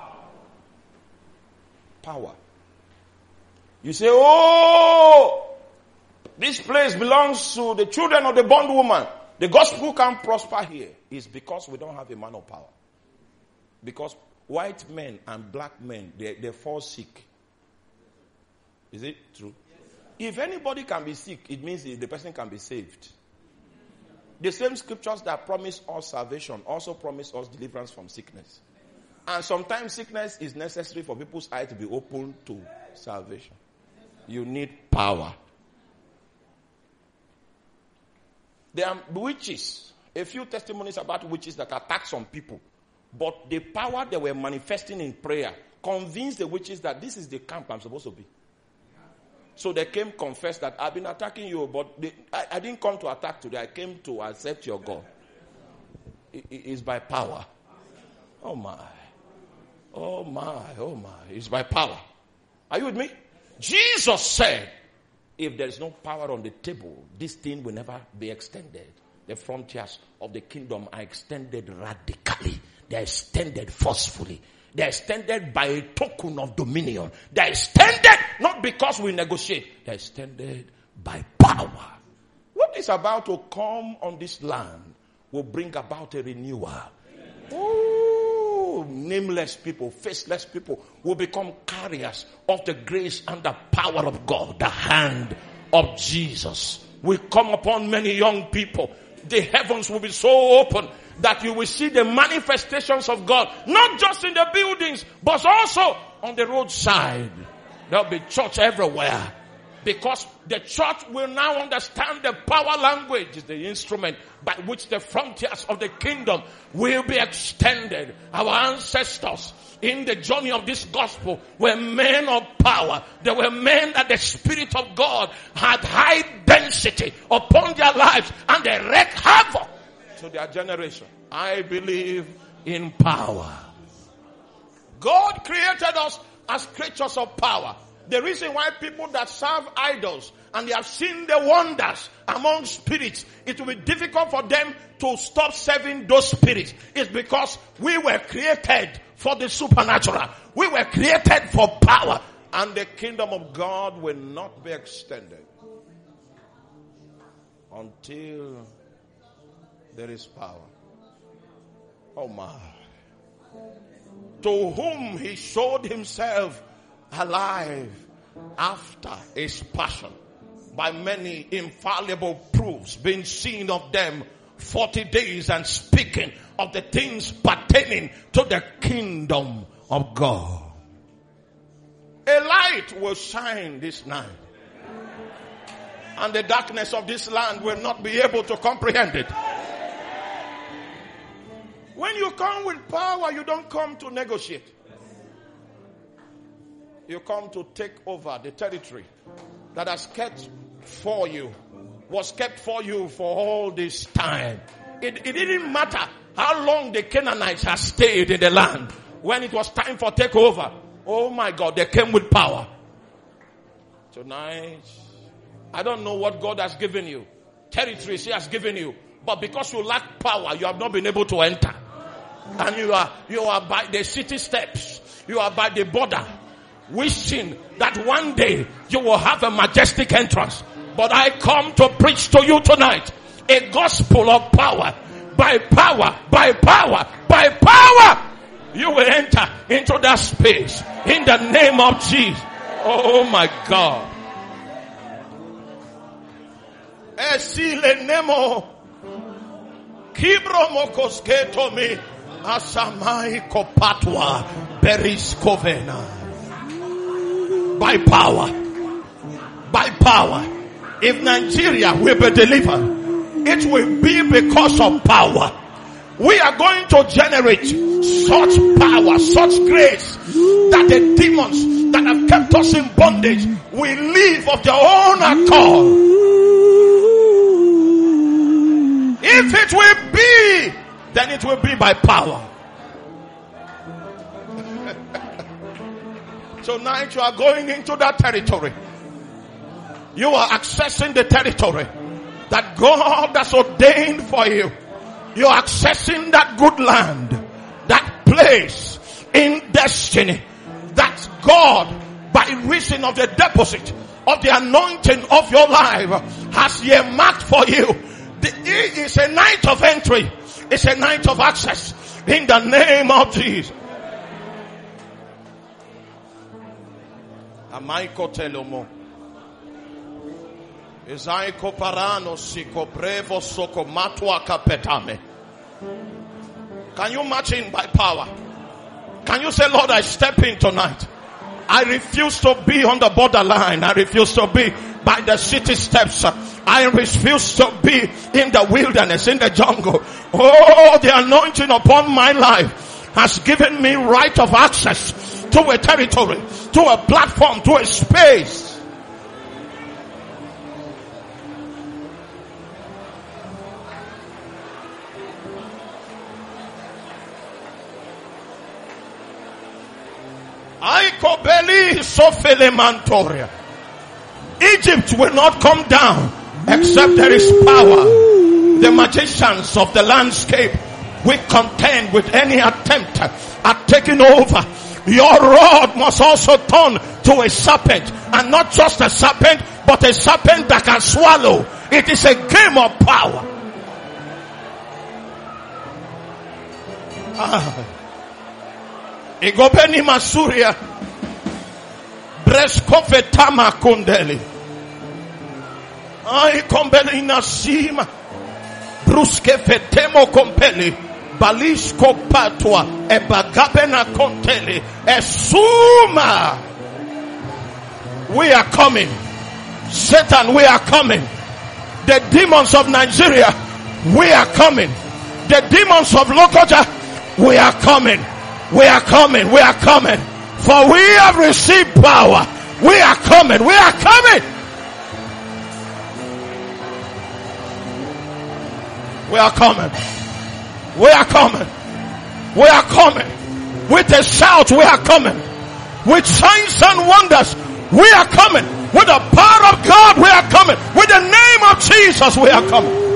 Power. You say, oh, this place belongs to the children of the bondwoman. The gospel can't prosper here. It's because we don't have a man of power. Because white men and black men, they, they fall sick. Is it true? Yes. If anybody can be sick, it means the person can be saved. The same scriptures that promise us salvation also promise us deliverance from sickness. And sometimes sickness is necessary for people's eyes to be open to salvation. You need power. There are witches. A few testimonies about witches that attack some people. But the power they were manifesting in prayer convinced the witches that this is the camp I'm supposed to be. So they came confess that I've been attacking you, but they, I, I didn't come to attack today. I came to accept your God. It, it, it's by power. Oh my. Oh my. Oh my. It's by power. Are you with me? Jesus said, if there is no power on the table, this thing will never be extended. The frontiers of the kingdom are extended radically. They are extended forcefully. They are extended by a token of dominion. They are extended not because we negotiate. They are extended by power. What is about to come on this land will bring about a renewal. Oh, nameless people, faceless people will become carriers of the grace and the power of God. The hand of Jesus will come upon many young people. The heavens will be so open that you will see the manifestations of God, not just in the buildings, but also on the roadside. There'll be church everywhere. Because the church will now understand the power language is the instrument by which the frontiers of the kingdom will be extended. Our ancestors in the journey of this gospel were men of power. They were men that the Spirit of God had high density upon their lives, and they wreaked havoc to their generation. I believe in power. God created us as creatures of power. The reason why people that serve idols and they have seen the wonders among spirits, it will be difficult for them to stop serving those spirits. It's because we were created for the supernatural. We were created for power. And the kingdom of God will not be extended until there is power. Oh my. To whom he showed himself alive after his passion by many infallible proofs being seen of them forty days and speaking of the things pertaining to the kingdom of God. A light will shine this night, and the darkness of this land will not be able to comprehend it. When you come with power, you don't come to negotiate. You come to take over the territory that has kept for you, was kept for you for all this time. It, it didn't matter how long the Canaanites had stayed in the land. When it was time for takeover, oh my God, they came with power. Tonight, I don't know what God has given you, territories He has given you, but because you lack power, you have not been able to enter. And you are, you are by the city steps, you are by the border, wishing that one day you will have a majestic entrance. But I come to preach to you tonight a gospel of power. By power, by power, by power, you will enter into that space in the name of Jesus. Oh my God. Esile nemo kibro mokosketo me asamai kopatwa beriskovena. By power, by power. If Nigeria will be delivered, it will be because of power. We are going to generate such power, such grace, that the demons that have kept us in bondage will leave of their own accord. If it will be, then it will be by power. Tonight you are going into that territory. You are accessing the territory that God has ordained for you. You are accessing that good land, that place in destiny that God, by reason of the deposit of the anointing of your life, has earmarked for you. It is a night of entry. It's a night of access in the name of Jesus. Amaiko telomo. Ezaiko parano siko brevo soko matwa kapetame. Can you march in by power? Can you say, Lord, I step in tonight. I refuse to be on the borderline. I refuse to be by the city steps. I refuse to be in the wilderness, in the jungle. Oh, the anointing upon my life has given me right of access to a territory, to a platform, to a space. Egypt will not come down except there is power. The magicians of the landscape will contend with any attempt at taking over. Your rod must also turn to a serpent, and not just a serpent, but a serpent that can swallow. It is a game of power. Ah. Igobeni Masuria Breskofetama Kundeli Ai Kombeli Nasima Bruske Fetemo Kompeli Balisco Patwa Ebagabena Konteli Esuma. We are coming. Satan, we are coming. The demons of Nigeria, we are coming. The demons of Lokoja, we are coming. We are coming, we are coming, for we have received power. We are coming, we are coming. We are coming. We are coming. We are coming. With a shout, we are coming. With signs and wonders, we are coming. With the power of God, we are coming. With the name of Jesus, we are coming.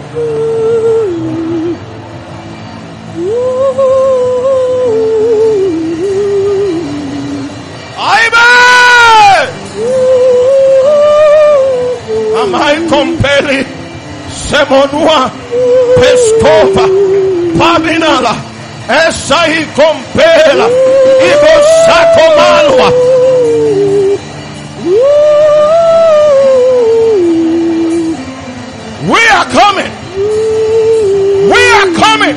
Am I compelling Semonua Pescova Pabinala Esai compela Ibo Sakomalwa. We are coming. We are coming.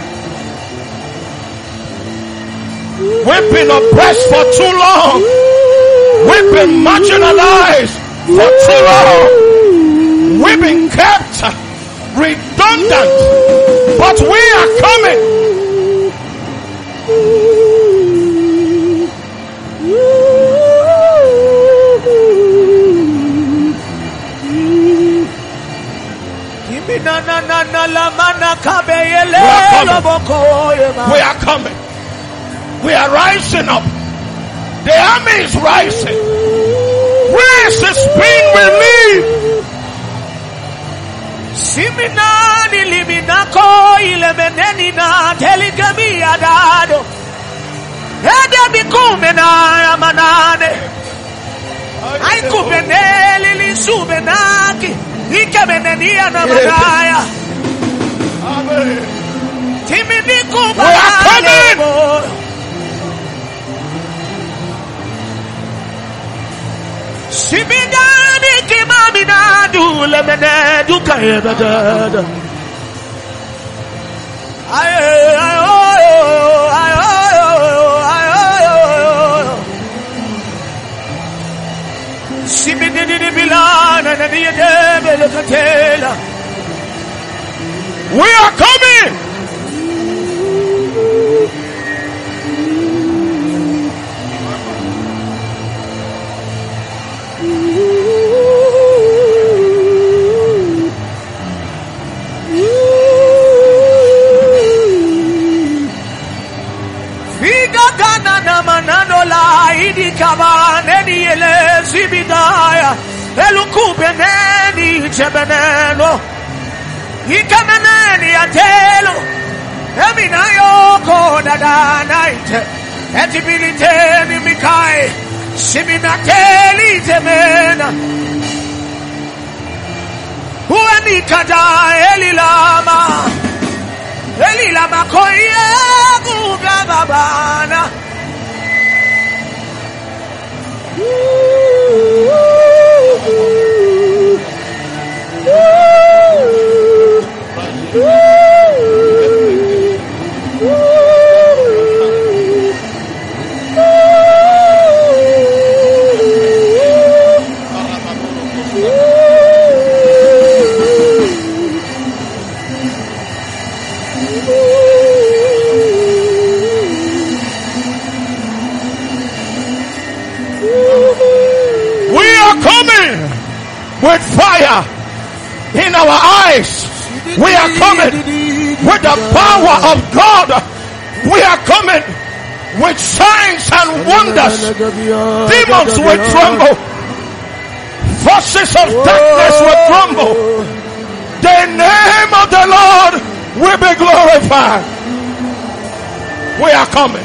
We've been oppressed for too long. We've been marginalized for too long. We've been kept redundant. But we are coming. We are coming. We are coming. We are rising up. The army is rising. Where is the spin we leave? Siminani liminako ilemeneni na teligami adado. Ede bikumena amanane. Aikubeneli lisubenaki. Ikemeneni anamanaya. Amen. Timiniku banane. Sibidani kimamina dulemene dukayebada. Ayo ayo ayo ayo. Sibidini bilana na diyebe lekatela. We are coming. Idi kabaneni ele zibidaya elukubeneni jebeneno ikamaneni atelo eminayoko dadanaite etibiliteni mikai siminateli temena huani kada elilama elilama koye gugababana. With fire in our eyes, we are coming. With the power of God, we are coming. With signs and wonders, demons will tremble. Forces of darkness will tremble. The name of the Lord will be glorified. We are coming.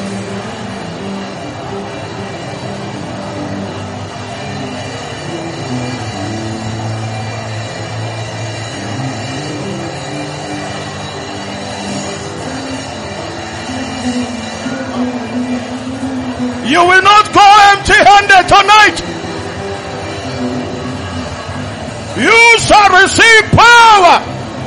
You will not go empty-handed tonight. You shall receive power.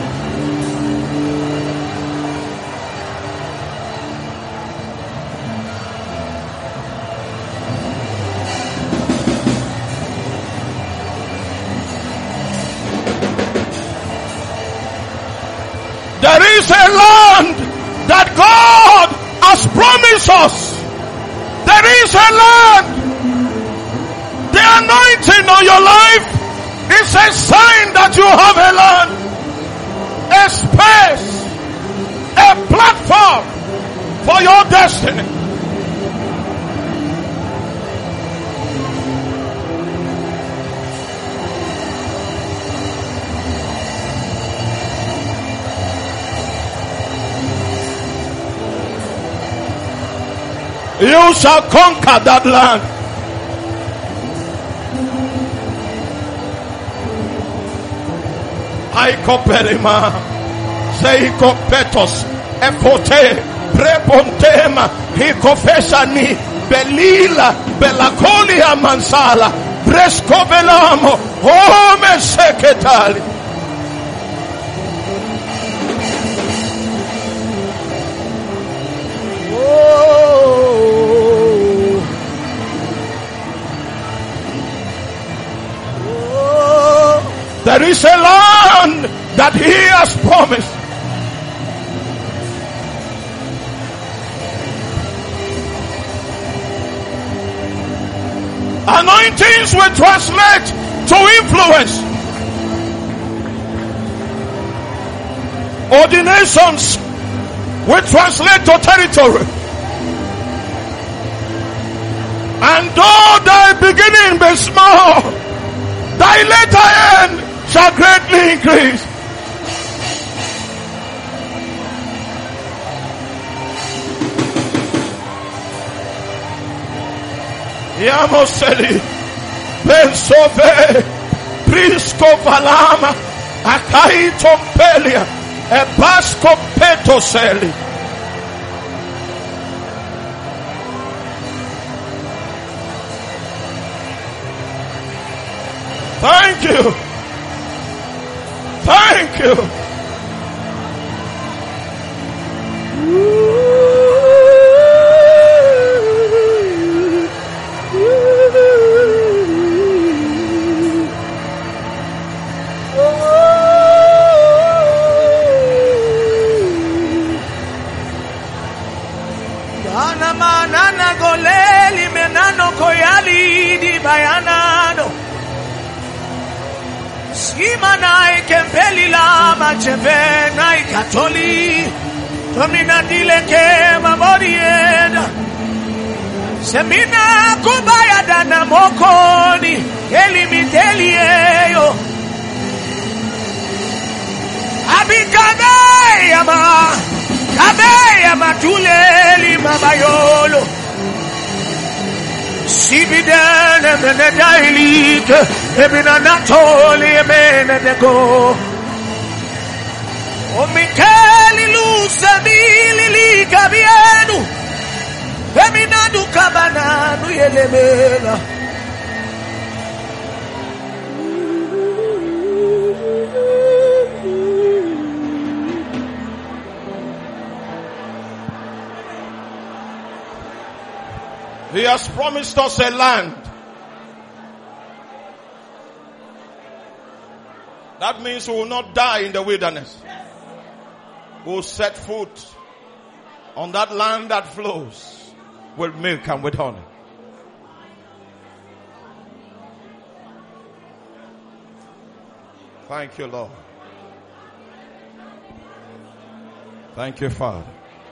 There is a land that God has promised us. There is a land. The anointing on your life is a sign that you have a land, a space, a platform for your destiny. You shall conquer that land. Aikoperima, Seikopetos, Ekote, Prepontema, Hikofesani, Belila, Belacolia Mansala, Brescovelamo, Home Secretary. Anointings will translate to influence. Ordinations will translate to territory. And though thy beginning be small, thy later end shall greatly increase. Yamoseli, Bensove, Prisco Valama, Akai Tompelia, Ebasco Petoseli. Thank you. Thank you. Ana manana goleli menano koyali di bayanano. Simanai kempeli la machevenai katoli. Domina dileke maborieda. Semina kubaya dana mokoni. Elimiteli eyo. Abikabe yama. Kabe matuleli mabayolo. Sibidene mene dailike. Ebina natoli emene dego. O Mikeli lusabili liga bienu. Emina dukabana nu yelemela. He has promised us a land. That means we will not die in the wilderness. We will set foot on that land that flows with milk and with honey. Thank you, Lord. Thank you, Father.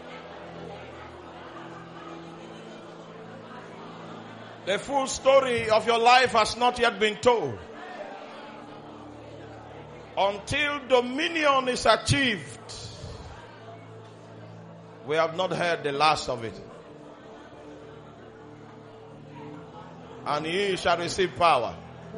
The full story of your life has not yet been told. Until dominion is achieved, we have not heard the last of it. And ye shall receive power.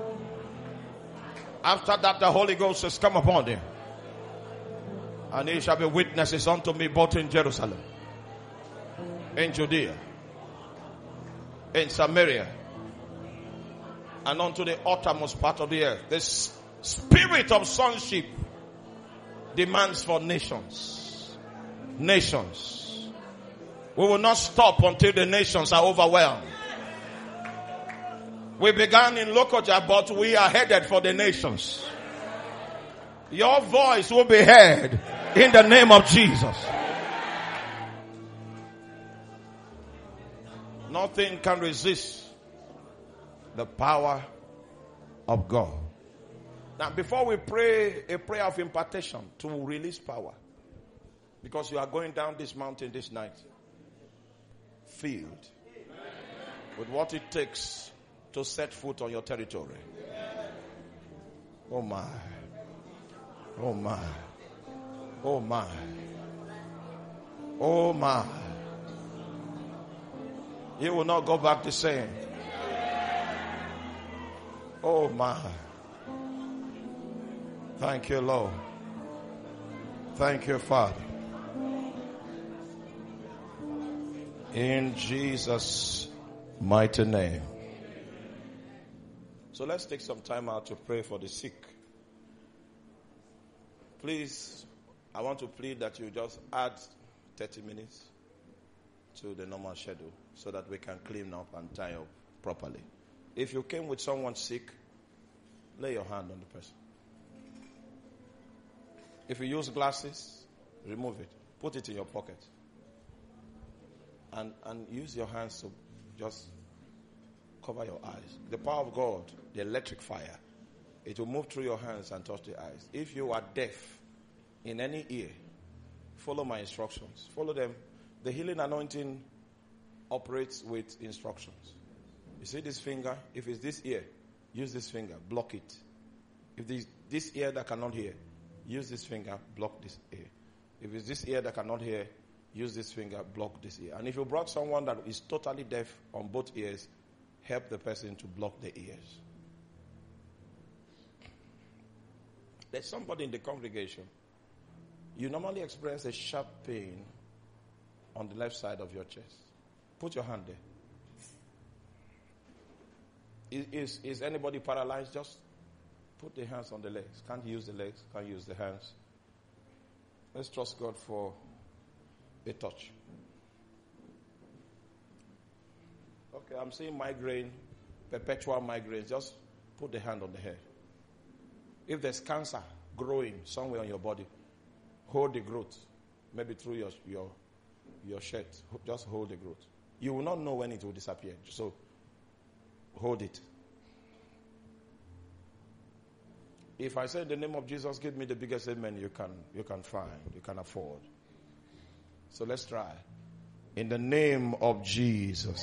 After that, the Holy Ghost has come upon him. And ye shall be witnesses unto me both in Jerusalem, in Judea, in Samaria, and unto the uttermost part of the earth. This spirit of sonship demands for nations. Nations. We will not stop until the nations are overwhelmed. We began in Lokoja, but we are headed for the nations. Your voice will be heard in the name of Jesus. Nothing can resist the power of God. Now, before we pray a prayer of impartation to release power, because you are going down this mountain this night, filled with what it takes to set foot on your territory. Oh my. Oh my. Oh my. Oh my. You will not go back the same. Oh my. Thank you, Lord. Thank you, Father. In Jesus' mighty name. So let's take some time out to pray for the sick. Please, I want to plead that you just add thirty minutes to the normal schedule so that we can clean up and tie up properly. If you came with someone sick, lay your hand on the person. If you use glasses, remove it. Put it in your pocket. And, and use your hands to just Cover your eyes. The power of God, the electric fire, it will move through your hands and touch the eyes. If you are deaf in any ear, follow my instructions. Follow them. The healing anointing operates with instructions. You see this finger? If it's this ear, use this finger. Block it. If this, this ear that cannot hear, use this finger. Block this ear. If it's this ear that cannot hear, use this finger. Block this ear. And if you brought someone that is totally deaf on both ears, help the person to block the ears. There's somebody in the congregation. You normally experience a sharp pain on the left side of your chest. Put your hand there. Is, is, is anybody paralyzed? Just put the hands on the legs. Can't use the legs, can't use the hands. Let's trust God for a touch. Okay, I'm seeing migraine, perpetual migraine. Just put the hand on the head. If there's cancer growing somewhere on your body, hold the growth. Maybe through your your your shirt. Just hold the growth. You will not know when it will disappear. So hold it. If I say in the name of Jesus, give me the biggest amen you can you can find, you can afford. So let's try. In the name of Jesus.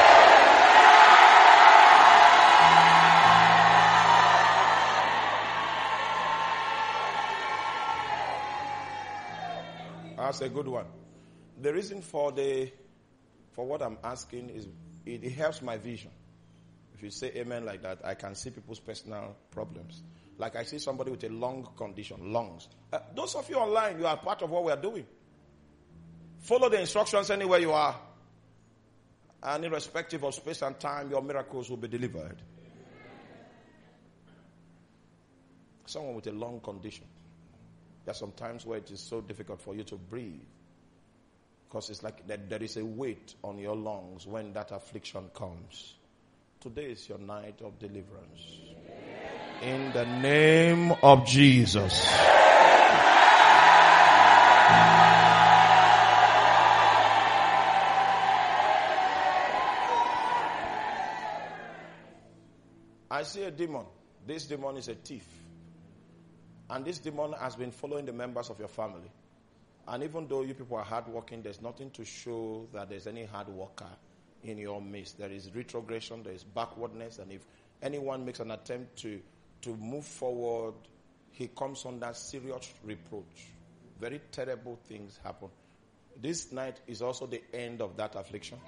That's a good one. The reason for the for what I'm asking is it, it helps my vision. If you say amen like that, I can see people's personal problems. Like I see somebody with a lung condition, lungs. Uh, those of you online, you are part of what we are doing. Follow the instructions anywhere you are. And irrespective of space and time, your miracles will be delivered. Someone with a lung condition. There are some times where it is so difficult for you to breathe. Because it's like that there is a weight on your lungs when that affliction comes. Today is your night of deliverance. In the name of Jesus. I see a demon. This demon is a thief. And this demon has been following the members of your family. And even though you people are hardworking, there's nothing to show that there's any hard worker in your midst. There is retrogression, there is backwardness, and if anyone makes an attempt to, to move forward, he comes under serious reproach. Very terrible things happen. This night is also the end of that affliction.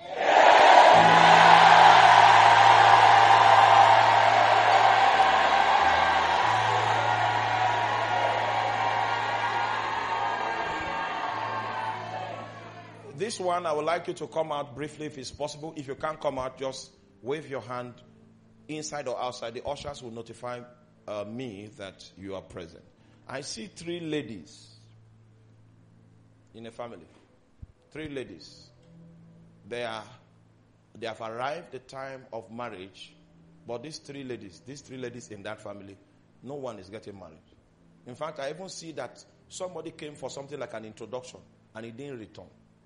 This one, I would like you to come out briefly if it's possible. If you can't come out, just wave your hand inside or outside. The ushers will notify uh, me that you are present. I see three ladies in a family. Three ladies. They are, they have arrived the time of marriage, but these three ladies, these three ladies in that family, no one is getting married. In fact, I even see that somebody came for something like an introduction and he didn't return.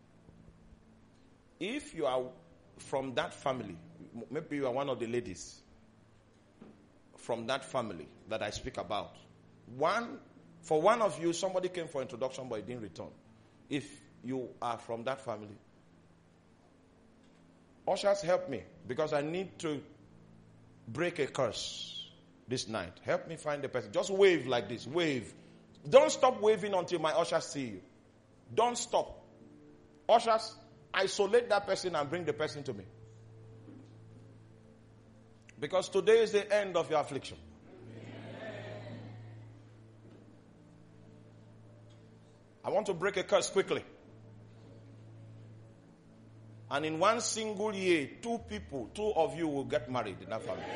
If you are from that family, maybe you are one of the ladies from that family that I speak about. One, for one of you, somebody came for introduction but he didn't return. If you are from that family, ushers, help me because I need to break a curse this night. Help me find the person. Just wave like this. Wave. Don't stop waving until my ushers see you. Don't stop. Ushers, isolate that person and bring the person to me. Because today is the end of your affliction. I want to break a curse quickly. And in one single year, two people, two of you will get married in that family.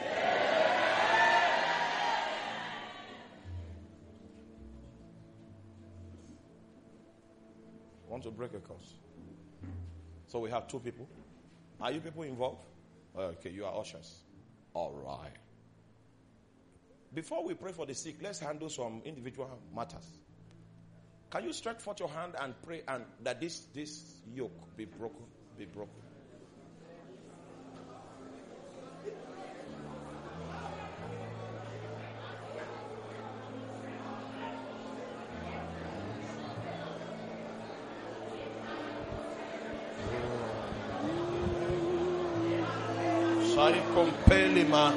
I want to break a curse. So we have two people. Are you people involved? Okay, you are ushers. All right. Before we pray for the sick, let's handle some individual matters. Can you stretch forth your hand and pray and that this, this yoke be broken? Be broken. Sai compelima.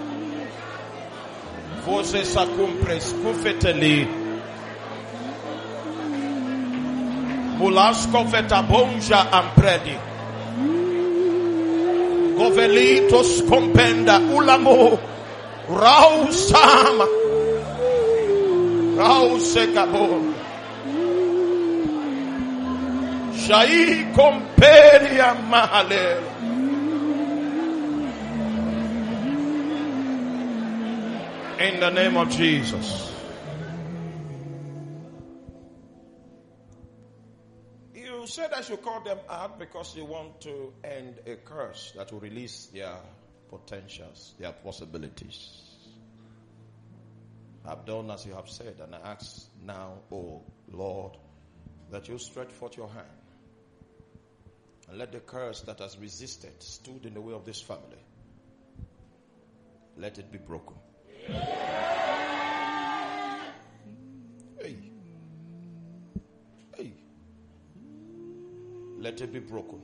Você sa cumpres cufeteli. Mulasco fetabonja ampredi. Govelitos compenda ulamo. Rau sama. Rau secabon. Shai comperia mahale. In the name of Jesus. You said I should call them out because you want to end a curse that will release their potentials, their possibilities. I've done as you have said, and I ask now, oh Lord, that you stretch forth your hand and let the curse that has resisted, stood in the way of this family, let it be broken. Hey. Hey. Let it be broken.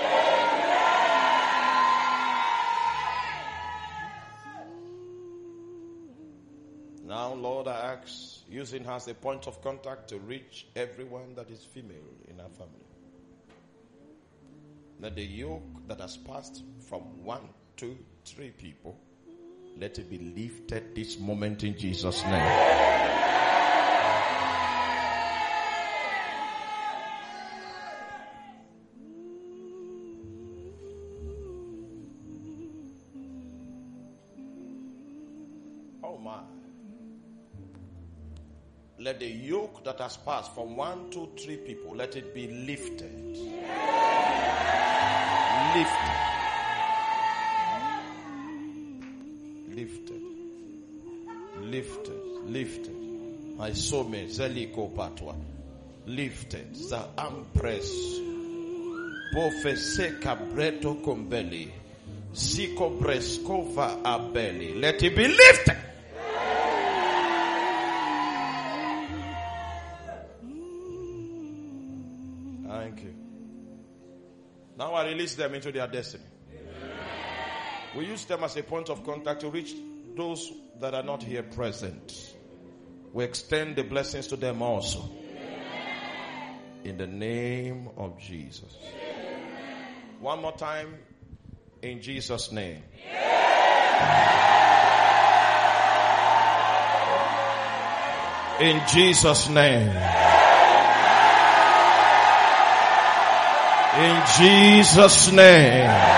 Now, Lord, I ask, using her as a point of contact to reach everyone that is female in our family. Let the yoke that has passed from one, two, three people, let it be lifted this moment in Jesus' name. Oh my. Let the yoke that has passed from one, two, three people, let it be lifted. Lifted. Lifted, lifted, lifted. I saw me, Zeliko Patwa. Lifted, the Ampress. Profese Cabreto Combeli. Siko Brescova Abeli. Let it be lifted. Thank you. Now I release them into their destiny. We use them as a point of contact to reach those that are not here present. We extend the blessings to them also. In the name of Jesus. One more time. In Jesus' name. In Jesus' name. In Jesus' name.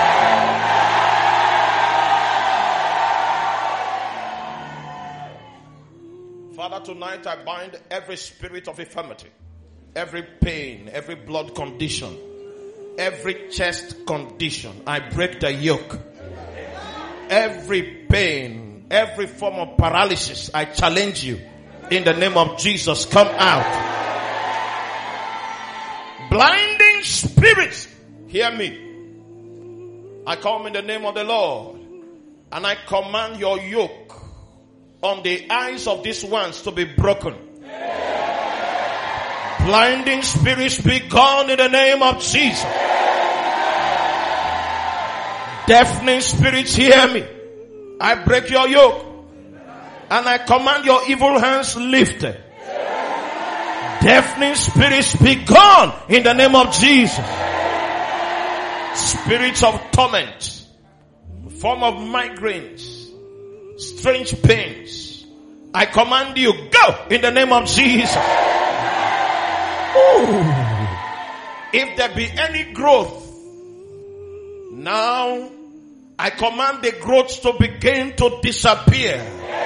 Tonight I bind every spirit of infirmity, every pain, every blood condition, every chest condition. I break the yoke. Every pain, every form of paralysis, I challenge you in the name of Jesus. Come out. Blinding spirits, hear me. I come in the name of the Lord and I command your yoke on the eyes of these ones to be broken. Blinding spirits be gone in the name of Jesus. Deafening spirits, hear me. I break your yoke and I command your evil hands lifted. Deafening spirits be gone in the name of Jesus. Spirits of torment, form of migraines, strange pains, I command you, go in the name of Jesus. Ooh. If there be any growth, now I command the growth to begin to disappear.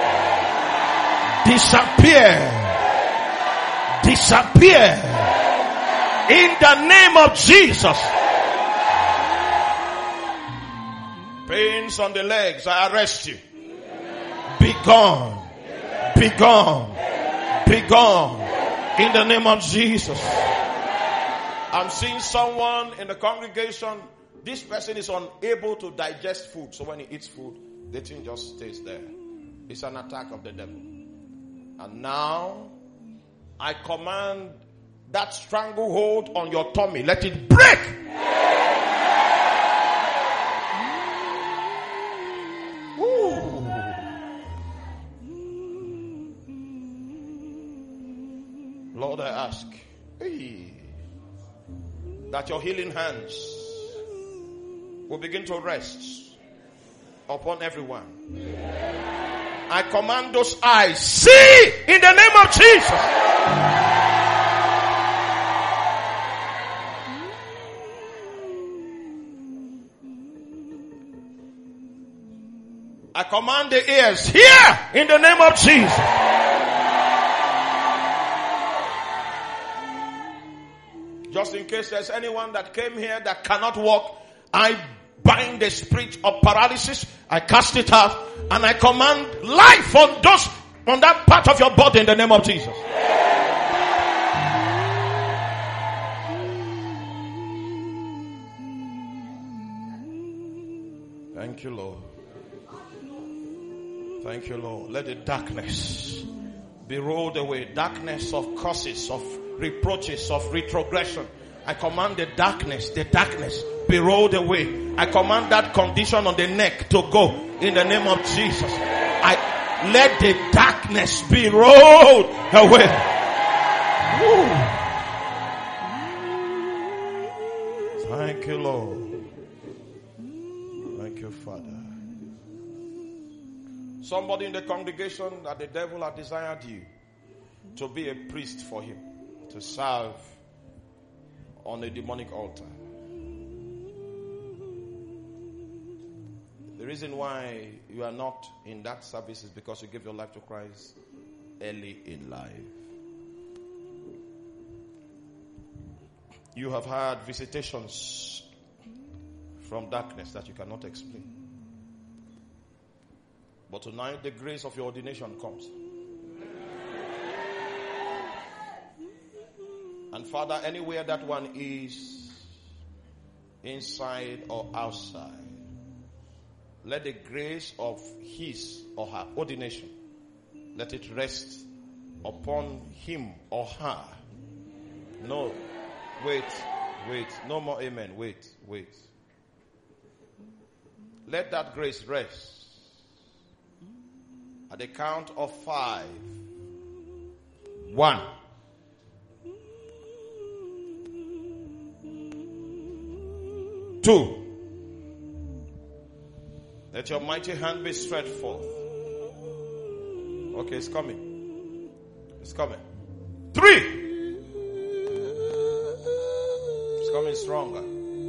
Disappear. Disappear. In the name of Jesus. Pains on the legs, I arrest you. Be gone. Be gone. Be gone. In the name of Jesus. I'm seeing someone in the congregation. This person is unable to digest food. So when he eats food, the thing just stays there. It's an attack of the devil. And now, I command that stranglehold on your tummy. Let it break. that your healing hands will begin to rest upon everyone. I command those eyes, see in the name of Jesus. I command the ears, hear in the name of Jesus. Just in case there's anyone that came here that cannot walk, I bind the spirit of paralysis, I cast it out, and I command life on those, on that part of your body in the name of Jesus. Thank you, Lord. Thank you, Lord. Let the darkness be rolled away. Darkness of curses, of reproaches, of retrogression. I command the darkness, the darkness be rolled away. I command that condition on the neck to go in the name of Jesus. I let the darkness be rolled away. Woo. Thank you, Lord. Thank you, Father. Somebody in the congregation that the devil had desired you to be a priest for him, to serve on a demonic altar. The reason why you are not in that service is because you gave your life to Christ early in life. You have had visitations from darkness that you cannot explain. But tonight the grace of your ordination comes. And Father, anywhere that one is, inside or outside, let the grace of his or her ordination, let it rest upon him or her. No, wait, wait, no more amen, wait, wait. Let that grace rest. At the count of five. One. Two. Let your mighty hand be stretched forth. Okay, it's coming. It's coming. Three. It's coming stronger.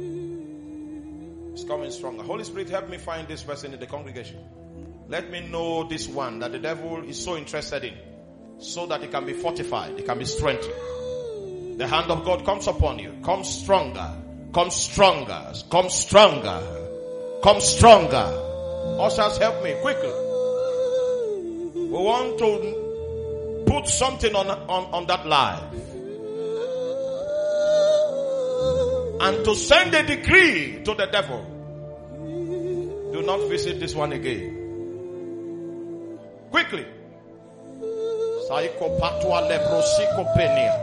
It's coming stronger. Holy Spirit, help me find this person in the congregation. Let me know this one that the devil is so interested in, so that it can be fortified, it can be strengthened. The hand of God comes upon you. Come stronger. Come stronger. Come stronger. Come stronger. Ushers, help me quickly. We want to put something on, on, on that live. And to send a decree to the devil. Do not visit this one again. Quickly. Psychopatwa leprosikopenia.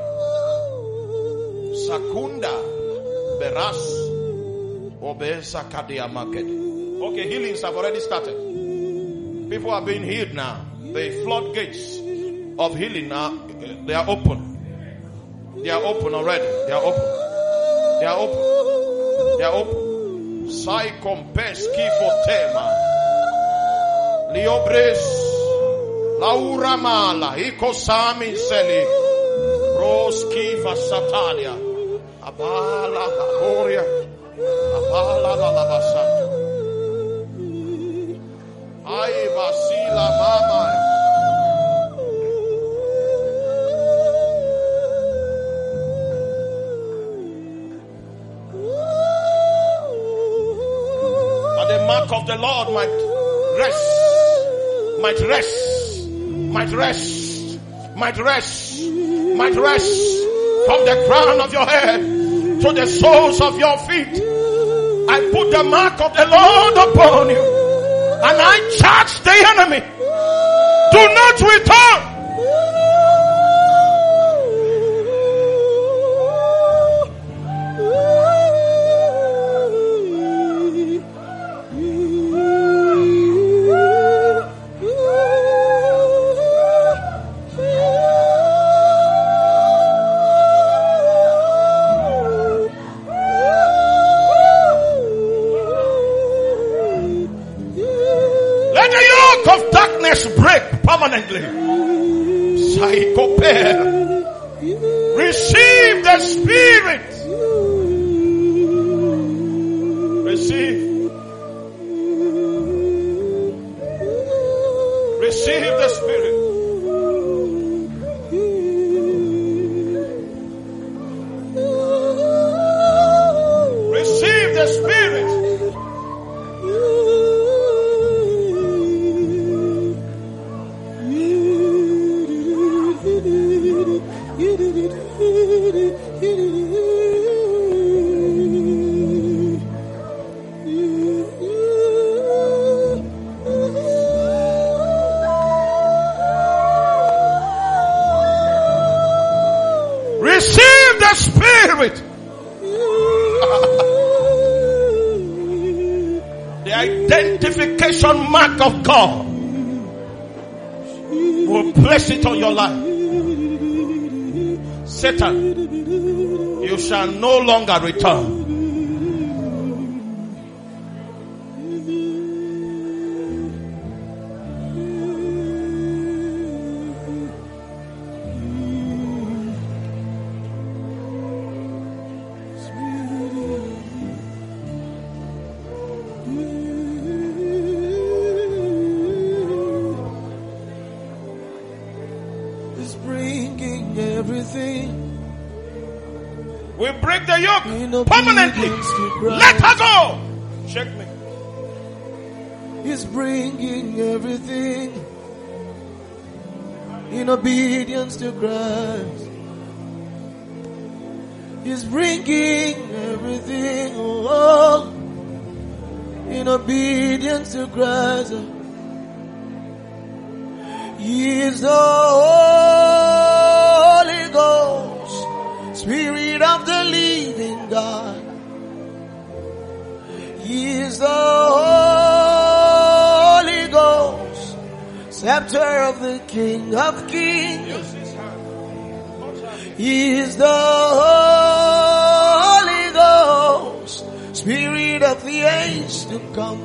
Sakunda beras obesa kadia market. Okay, healings have already started. People are being healed now. The floodgates of healing now, they are open. They are open already. They are open. They are open. They are open. Psychompeski fotema. Liobres. Laura mala, ikosami seli, roski vasatalia, abala gloria, abala la lavasata, ay vasila mama. But the mark of the Lord might rest, might rest. Might rest, might rest, might rest from the crown of your head to the soles of your feet. I put the mark of the Lord upon you, and I charge the enemy. Do not return. curse break permanently. Receive the Spirit. Receive. Receive the Spirit. Receive the Spirit. Receive the Spirit. The identification mark of God will place it on your life. Satan, you shall no longer return. We break the yoke permanently. Let her go. Check me. He's bringing everything in obedience to Christ. He's bringing everything oh, in obedience to Christ. He is the Holy Ghost, Spirit of the living God. He is the Holy Ghost, Scepter of the King of Kings. He is the Holy Ghost, Spirit of the age to come.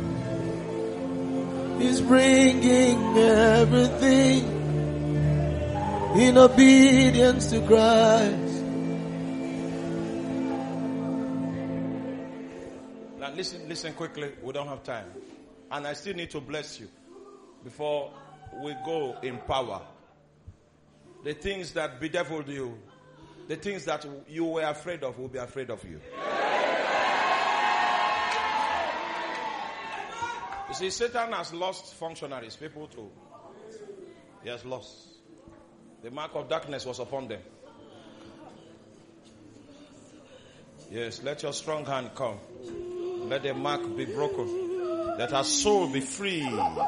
He's bringing everything in obedience to Christ. Now listen, listen quickly. We don't have time. And I still need to bless you before we go in power. The things that bedeviled you, the things that you were afraid of will be afraid of you. You see, Satan has lost functionaries, people too. He has lost. The mark of darkness was upon them. Yes, let your strong hand come. Let the mark be broken. Let our soul be free.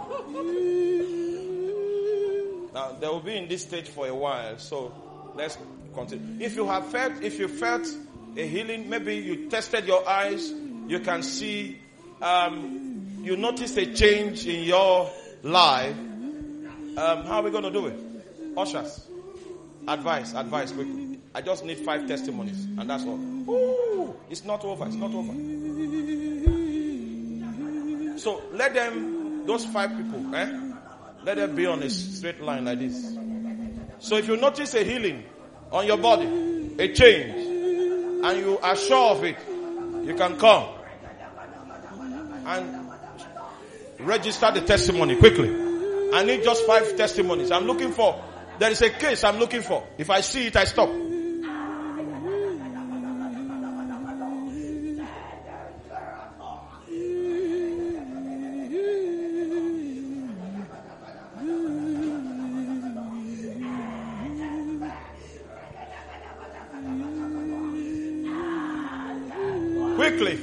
Now, they will be in this stage for a while, so let's continue. If you have felt, if you felt a healing, maybe you tested your eyes, you can see, um, you notice a change in your life. Um, how are we going to do it? Ushers, advice, advice quickly. I just need five testimonies, and that's all. Ooh, it's not over. It's not over. So let them, those five people, eh? Let them be on a straight line like this. So if you notice a healing on your body, a change, and you are sure of it, you can come and register the testimony quickly. I need just five testimonies. I'm looking for, there is a case I'm looking for. If I see it, I stop. Quickly.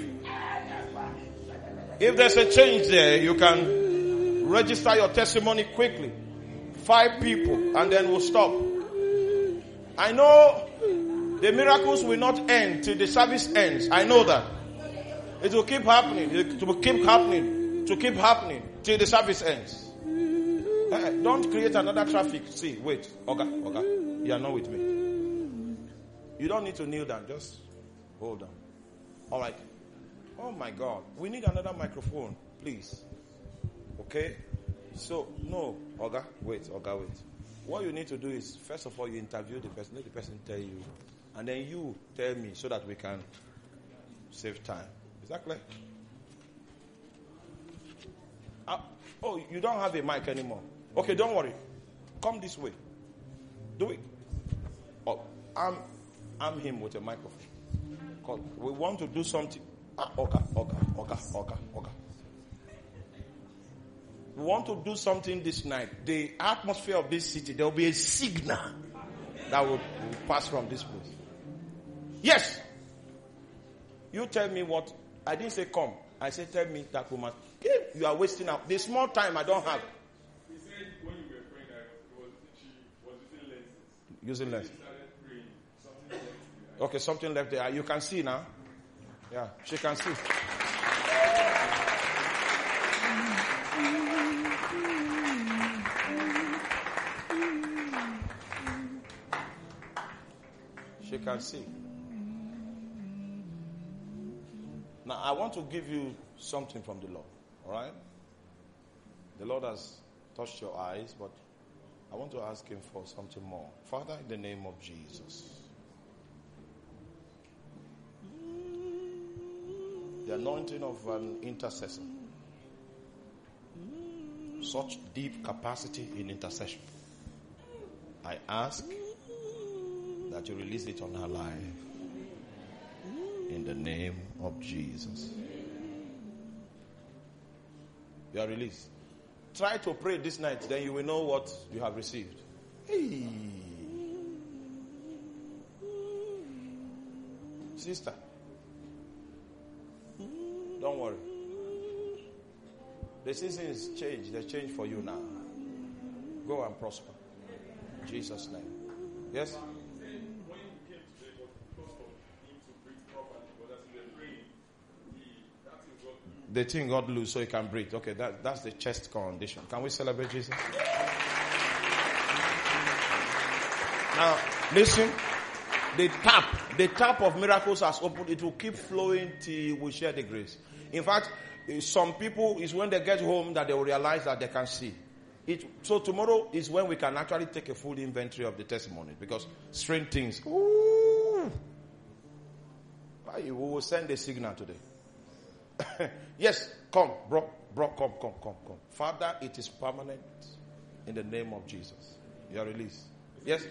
If there's a change there, you can register your testimony quickly. Five people, and then we'll stop. I know the miracles will not end till the service ends. I know that. It will keep happening. It will keep happening. To keep happening till the service ends. Uh, don't create another traffic. See, wait. Okay, okay. You are not with me. You don't need to kneel down. Just hold on. All right. Oh my God. We need another microphone, please. Okay? So, no, Oga, wait, Oga, wait. What you need to do is, first of all, you interview the person, let the person tell you, and then you tell me so that we can save time. Is that clear? Uh, oh, you don't have a mic anymore. Okay, don't worry. Come this way. Do it. Oh, I'm, I'm him with a microphone. Cause we want to do something. Ah, Oga, Oga, Oga, Oga, Oga. We want to do something this night. The atmosphere of this city, there will be a signal that will, will pass from this place. Yes. You tell me what. I didn't say come. I said tell me that woman. You are wasting up. The small time I don't have. He said when you were praying, I was, she was using lenses. Using lenses. She started praying. Something left there. Okay, something left there. You can see now. Yeah, she can see. She can see. Now, I want to give you something from the Lord. All right? The Lord has touched your eyes, but I want to ask Him for something more. Father, in the name of Jesus, the anointing of an intercessor, such deep capacity in intercession, I ask that you release it on her life in the name of Jesus. You are released. Try to pray this night, then you will know what you have received. Hey. Sister, don't worry. The season is changed. They change for you now. Go and prosper. In Jesus' name. Yes? The thing got loose so he can breathe. Okay, that, that's the chest condition. Can we celebrate Jesus? Now, listen. The tap, the tap of miracles has opened. It will keep flowing till we share the grace. In fact, some people, is when they get home that they will realize that they can see. It, so tomorrow is when we can actually take a full inventory of the testimony. Because strange things. Ooh, we will send a signal today. Yes, come, bro, bro, come, come, come, come. Father, it is permanent in the name of Jesus. You are released. Yes?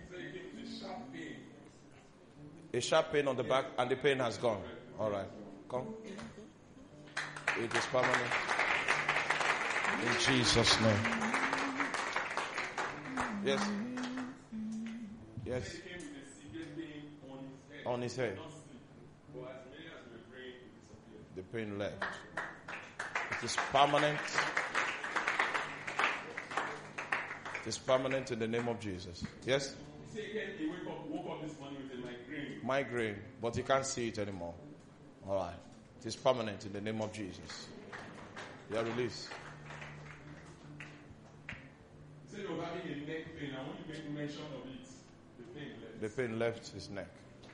A sharp pain on the back and the pain has gone. All right, come. It is permanent. In Jesus' name. Yes. Yes. On his head. The pain left. It is permanent. It is permanent in the name of Jesus. Yes? He said he woke up, woke up this morning with a migraine. Migraine, but he can't see it anymore. All right. It is permanent in the name of Jesus. You are released. He said you were having a neck pain. I want you to make mention of it. The pain left. The pain left his neck.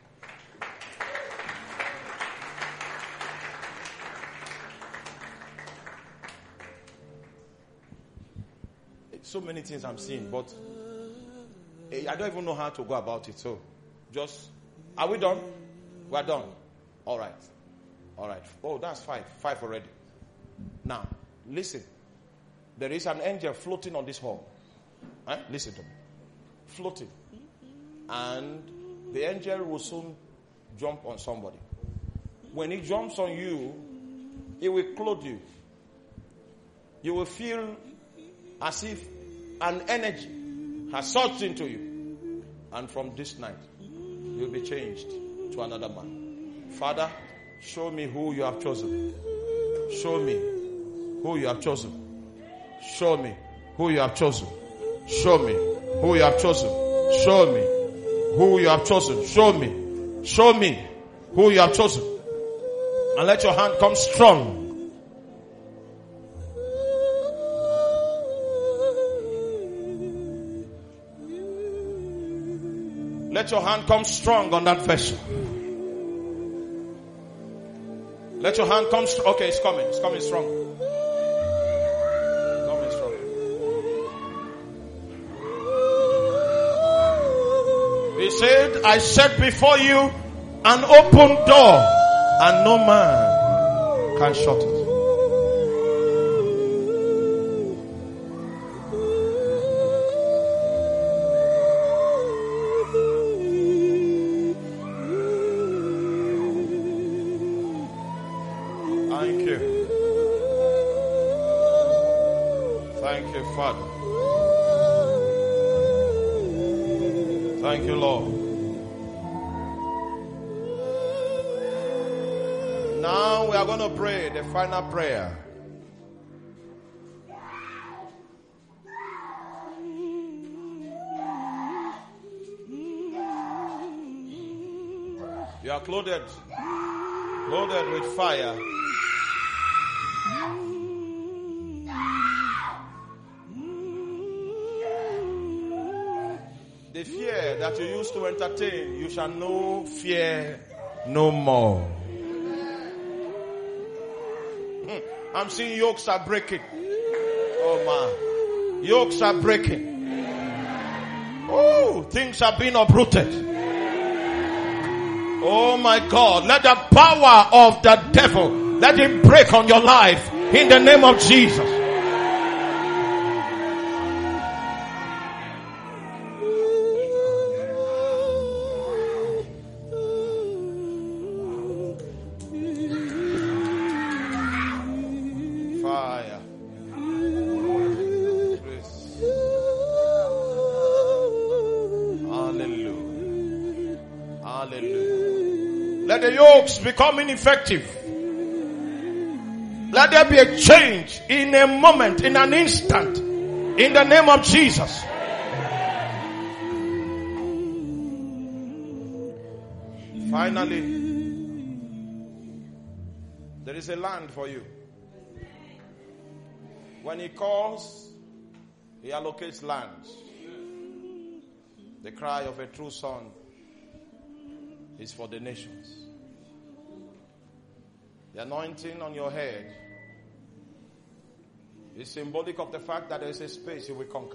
So many things I'm seeing, but I don't even know how to go about it. So, just, are we done? We're done. All right. All right. Oh, that's five. Five already. Now, listen. There is an angel floating on this hall. Eh? Listen to me. Floating. And the angel will soon jump on somebody. When he jumps on you, he will clothe you. You will feel as if an energy has surged into you. And from this night, you'll be changed to another man. Father, show me who you have chosen. Show me who you have chosen. Show me who you have chosen. Show me who you have chosen. Show me who you have chosen. Show me. Show me who you have chosen. And let your hand come strong. Let your hand come strong on that vessel. Let your hand come strong. Okay, it's coming. It's coming strong. Coming strong. He said, I set before you an open door, and no man can shut it. Thank you. Thank you, Father. Thank you, Lord. Now we are going to pray the final prayer. You are clothed, clothed with fire. The fear that you used to entertain, you shall know fear no more. Hmm. I'm seeing yokes are breaking. Oh man. Yokes are breaking. Oh, things are being uprooted. Oh my God. Let the power of the devil, let it break on your life in the name of Jesus. Let the yokes become ineffective. Let there be a change in a moment, in an instant, in the name of Jesus. Finally, there is a land for you. When he calls, he allocates lands. The cry of a true son is for the nations. The anointing on your head is symbolic of the fact that there is a space you will conquer.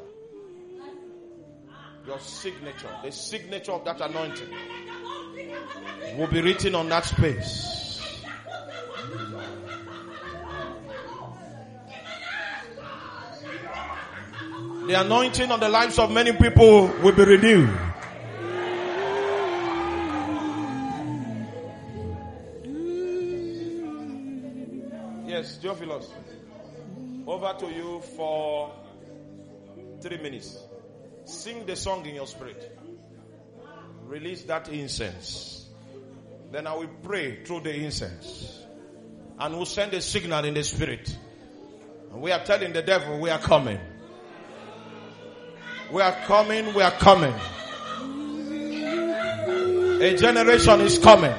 Your signature, the signature of that anointing will be written on that space. The anointing on the lives of many people will be renewed. Yes, Theophilus, over to you for three minutes. Sing the song in your spirit. Release that incense. Then I will pray through the incense. And we'll send a signal in the spirit. And we are telling the devil, we are coming. We are coming, we are coming. A generation is coming.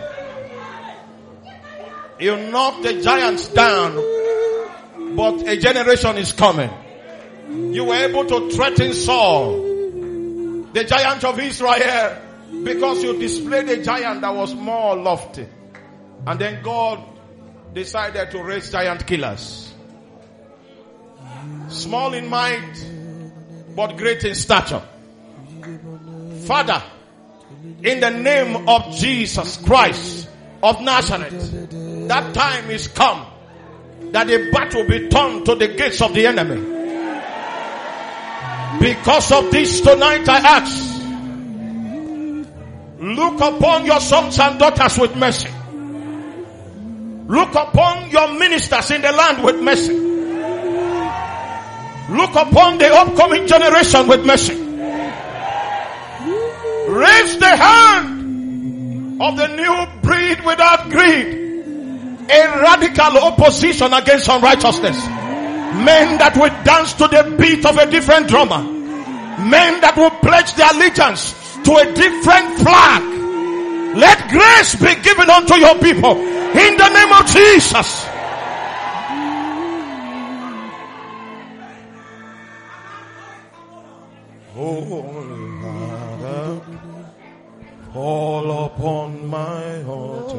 You knock the giants down, but a generation is coming. You were able to threaten Saul, the giant of Israel, because you displayed a giant that was more lofty. And then God decided to raise giant killers. Small in might, but great in stature. Father, in the name of Jesus Christ of Nazareth, that time is come that the battle will be turned to the gates of the enemy. Because of this tonight I ask, look upon your sons and daughters with mercy. Look upon your ministers in the land with mercy. Look upon the upcoming generation with mercy. Raise the hand of the new breed without greed. A radical opposition against unrighteousness. Men that will dance to the beat of a different drummer. Men that will pledge their allegiance to a different flag. Let grace be given unto your people in the name of Jesus. Holy Father, fall upon my altar.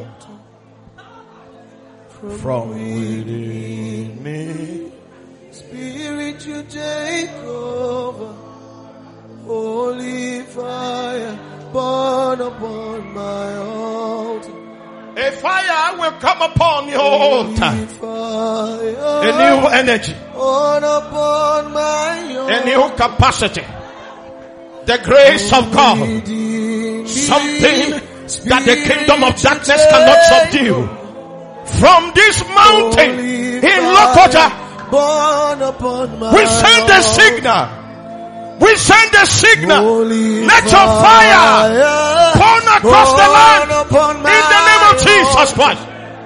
From within me, Spirit, you take over. Holy fire, burn upon my altar. A fire will come upon your altar. Fire. A new energy. Burn upon my altar. A new capacity. The grace of God. Something that the kingdom of darkness cannot subdue. From this mountain in Lokoja, we send a signal. We send a signal. Let your fire burn across the land in the name of Jesus Christ.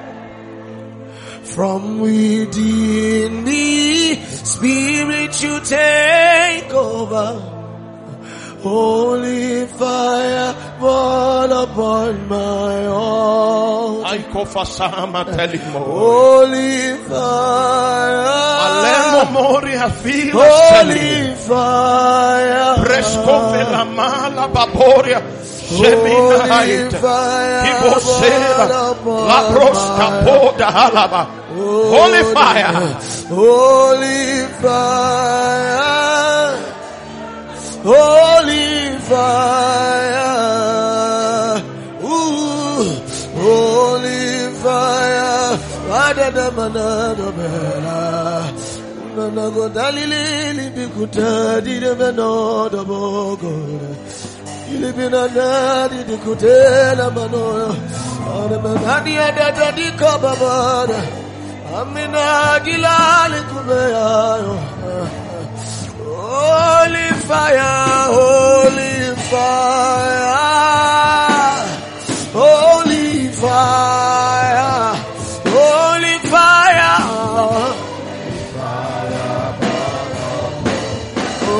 From within me, Spirit, you take over. Holy fire, burn upon my altar. Holy fire, Holy fire, Holy fire, Holy fire, Holy fire, Holy fire, ooh, holy fire, Adada manada bela, Nanago dalili bikuta di de venoda bogoda, Ilibina nadi di kutela manoya, Adamani adada di kababada, Amina gilali kubeya. Holy fire, holy fire, holy fire, holy fire, oh,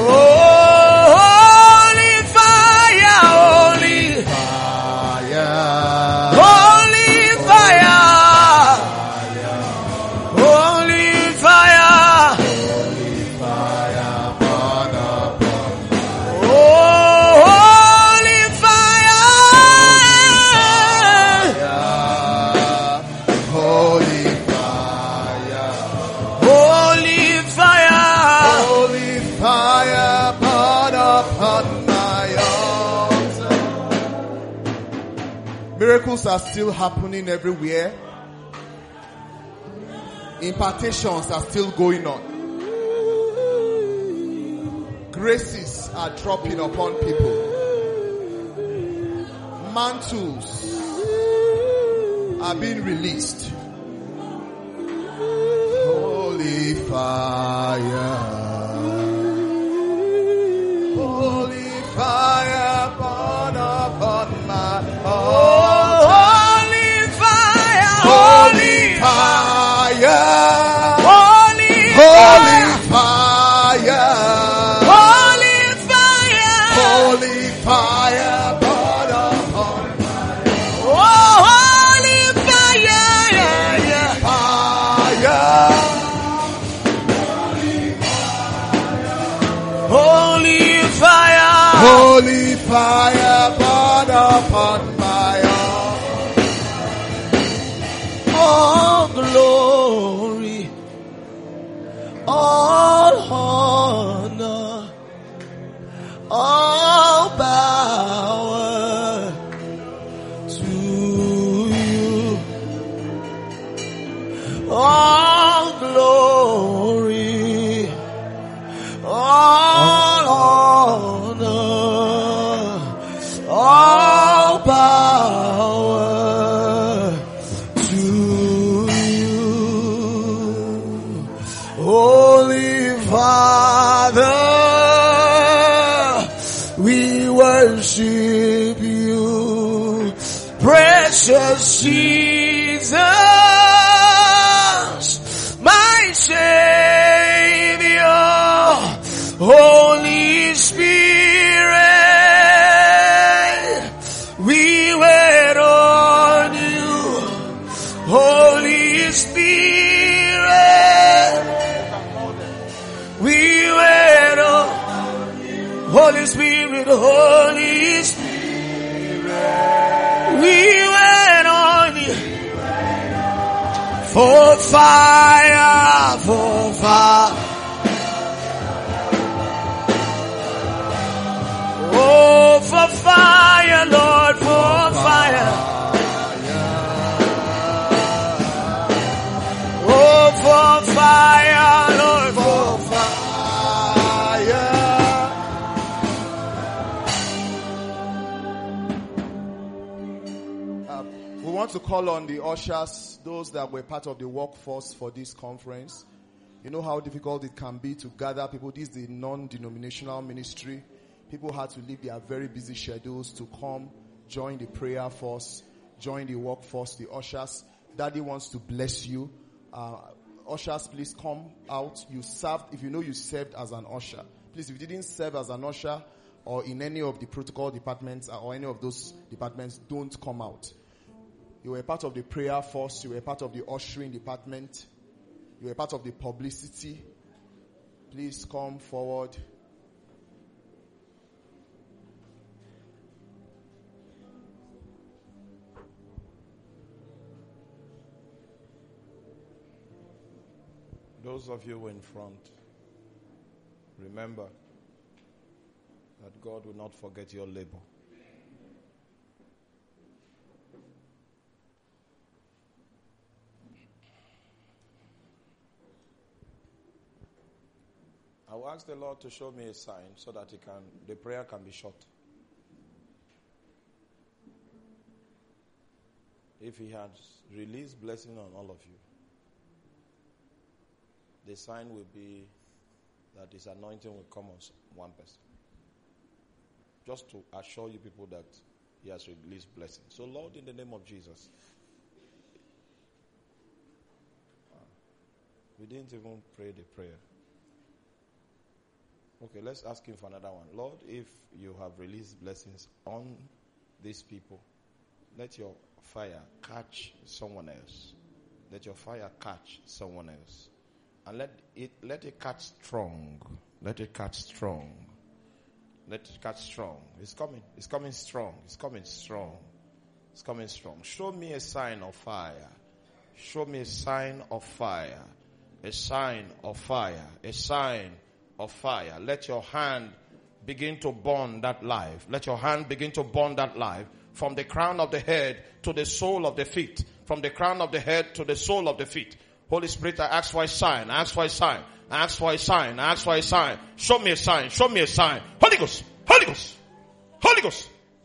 holy fire, holy fire, holy fire, holy fire. Miracles are still happening everywhere. Impartations are still going on. Graces are dropping upon people. Mantles are being released. Holy fire. Holy fire burn upon my heart. Holy fire, holy fire, holy fire, holy fire, burn upon my oh, holy fire, yeah, yeah. Fire, holy fire, holy fire, burn upon my all glory, all honor, all power to you. All glory, all honor, all power. Holy Father, we worship you, precious Jesus, my Savior, Holy Spirit, we wait on you, Holy Spirit. Holy Spirit, Holy Spirit, we wait on you for fire, for fire. Oh, for fire, want to call on the ushers, those that were part of the workforce for this conference. You know how difficult it can be to gather people. This is the non-denominational ministry. People had to leave their very busy schedules to come, join the prayer force, join the workforce, the ushers. Daddy wants to bless you. Uh, ushers, please come out. You served, if you know you served as an usher. Please, if you didn't serve as an usher or in any of the protocol departments or any of those departments, don't come out. You were part of the prayer force. You were part of the ushering department. You were part of the publicity. Please come forward. Those of you in front, remember that God will not forget your labor. I will ask the Lord to show me a sign so that he can, the prayer can be short. If he has released blessing on all of you, the sign will be that his anointing will come on one person. Just to assure you people that he has released blessing. So Lord, in the name of Jesus. We didn't even pray the prayer. Okay, let's ask him for another one. Lord, if you have released blessings on these people, let your fire catch someone else. Let your fire catch someone else. And let it let it catch strong. Let it catch strong. Let it catch strong. It's coming. It's coming strong. It's coming strong. It's coming strong. Show me a sign of fire. Show me a sign of fire. A sign of fire. A sign of fire. Let your hand begin to burn that life. Let your hand begin to burn that life. From the crown of the head to the sole of the feet. From the crown of the head to the sole of the feet. Holy Spirit, I ask for a sign. I ask for a sign. I ask for a sign. I ask for a sign. Show me a sign. Show me a sign. Holy Ghost. Holy Ghost. Holy Ghost.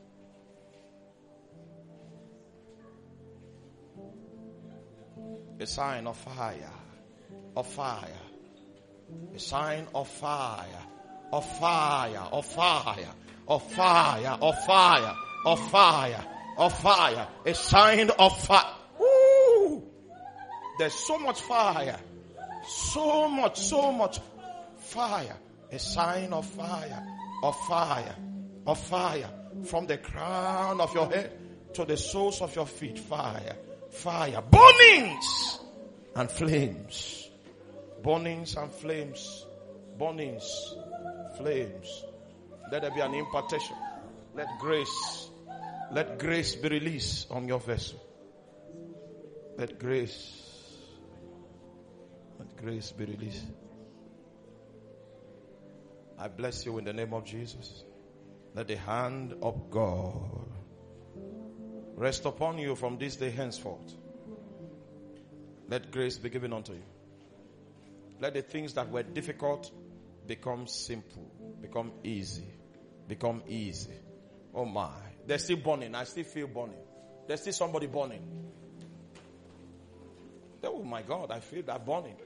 A sign of fire. Of fire. A sign of fire. Of fire. Of fire. Of fire. Of fire. Of fire. Of fire. A sign of fire. There's so much fire. So much, so much fire. A sign of fire. Of fire. Of fire. From the crown of your head to the soles of your feet. Fire. Fire. Burnings and flames. Burnings and flames. Burnings. Flames. Let there be an impartation. Let grace. Let grace be released on your vessel. Let grace. Let grace be released. I bless you in the name of Jesus. Let the hand of God rest upon you from this day henceforth. Let grace be given unto you. Let the things that were difficult become simple, become easy, become easy. Oh my. They're still burning. I still feel burning. There's still somebody burning. Oh my God, I feel that burning.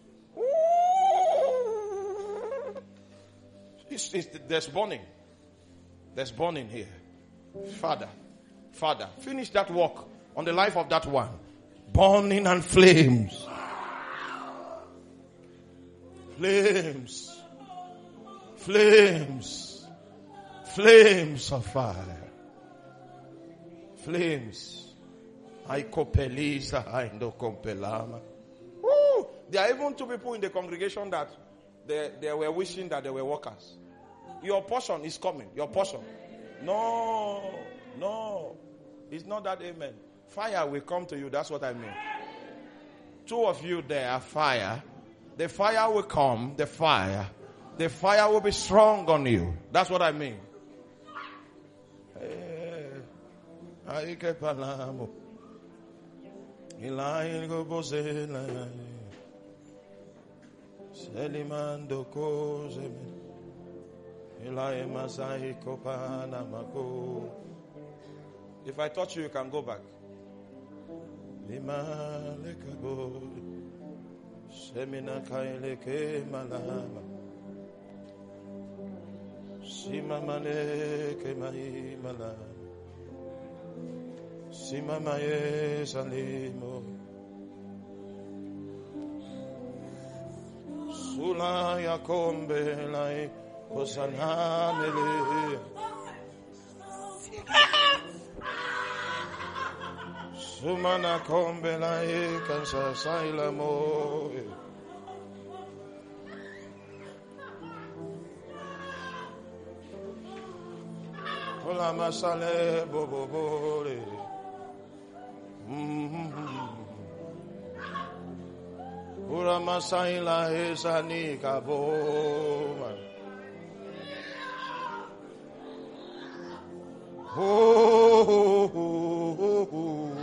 It's, it's, there's burning. There's burning here. Father, Father, finish that work on the life of that one. Burning and flames. Flames. Flames. Flames of fire. Flames. I copeliza, I no compelama. There are even two people in the congregation that they, they were wishing that they were workers. Your portion is coming. Your portion. No, no. It's not that amen. Fire will come to you. That's what I mean. Two of you there are fire. The fire will come. The fire. The fire will be strong on you. That's what I mean. Ay, que palamo. Ilai go bozela. Selimando cose. Ilai masai kopana mako. If I touch you, you can go back. Imalekabo. Semina kaileke malama. Simamane kemai malama. Simamaye salimo. Sula yakombe lai kosanamele. Sumana kombe lai kansa sailamo. Ola masale bobobore. Ura masaila esani kaboma. Oh, oh, oh, oh.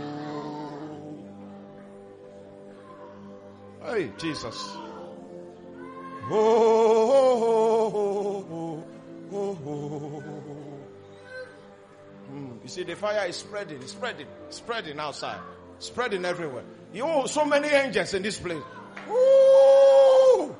Hey, Jesus. Oh, oh, oh, oh, oh. Mm. You see, the fire is spreading, spreading, spreading outside, spreading everywhere. You know, so many angels in this place. Ooh.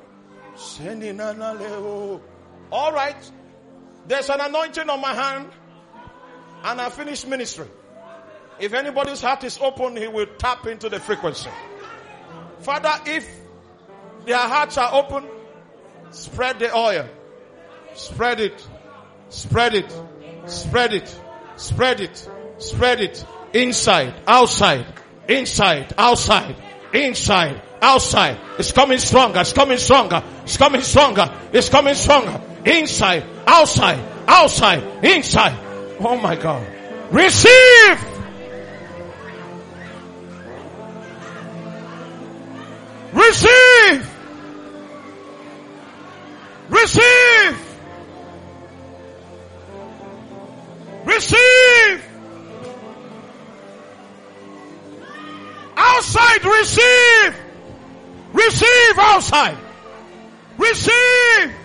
All right. There's an anointing on my hand, and I finished ministry. If anybody's heart is open, he will tap into the frequency. Father, if their hearts are open, spread the oil. Spread it. Spread it. Spread it. Spread it. Spread it. Inside, outside, inside, outside, inside, outside. It's coming stronger. It's coming stronger. It's coming stronger. It's coming stronger. Inside, outside, outside, inside. Oh my God. Receive. Receive. Receive. Receive. Outside, receive. Receive outside. Receive.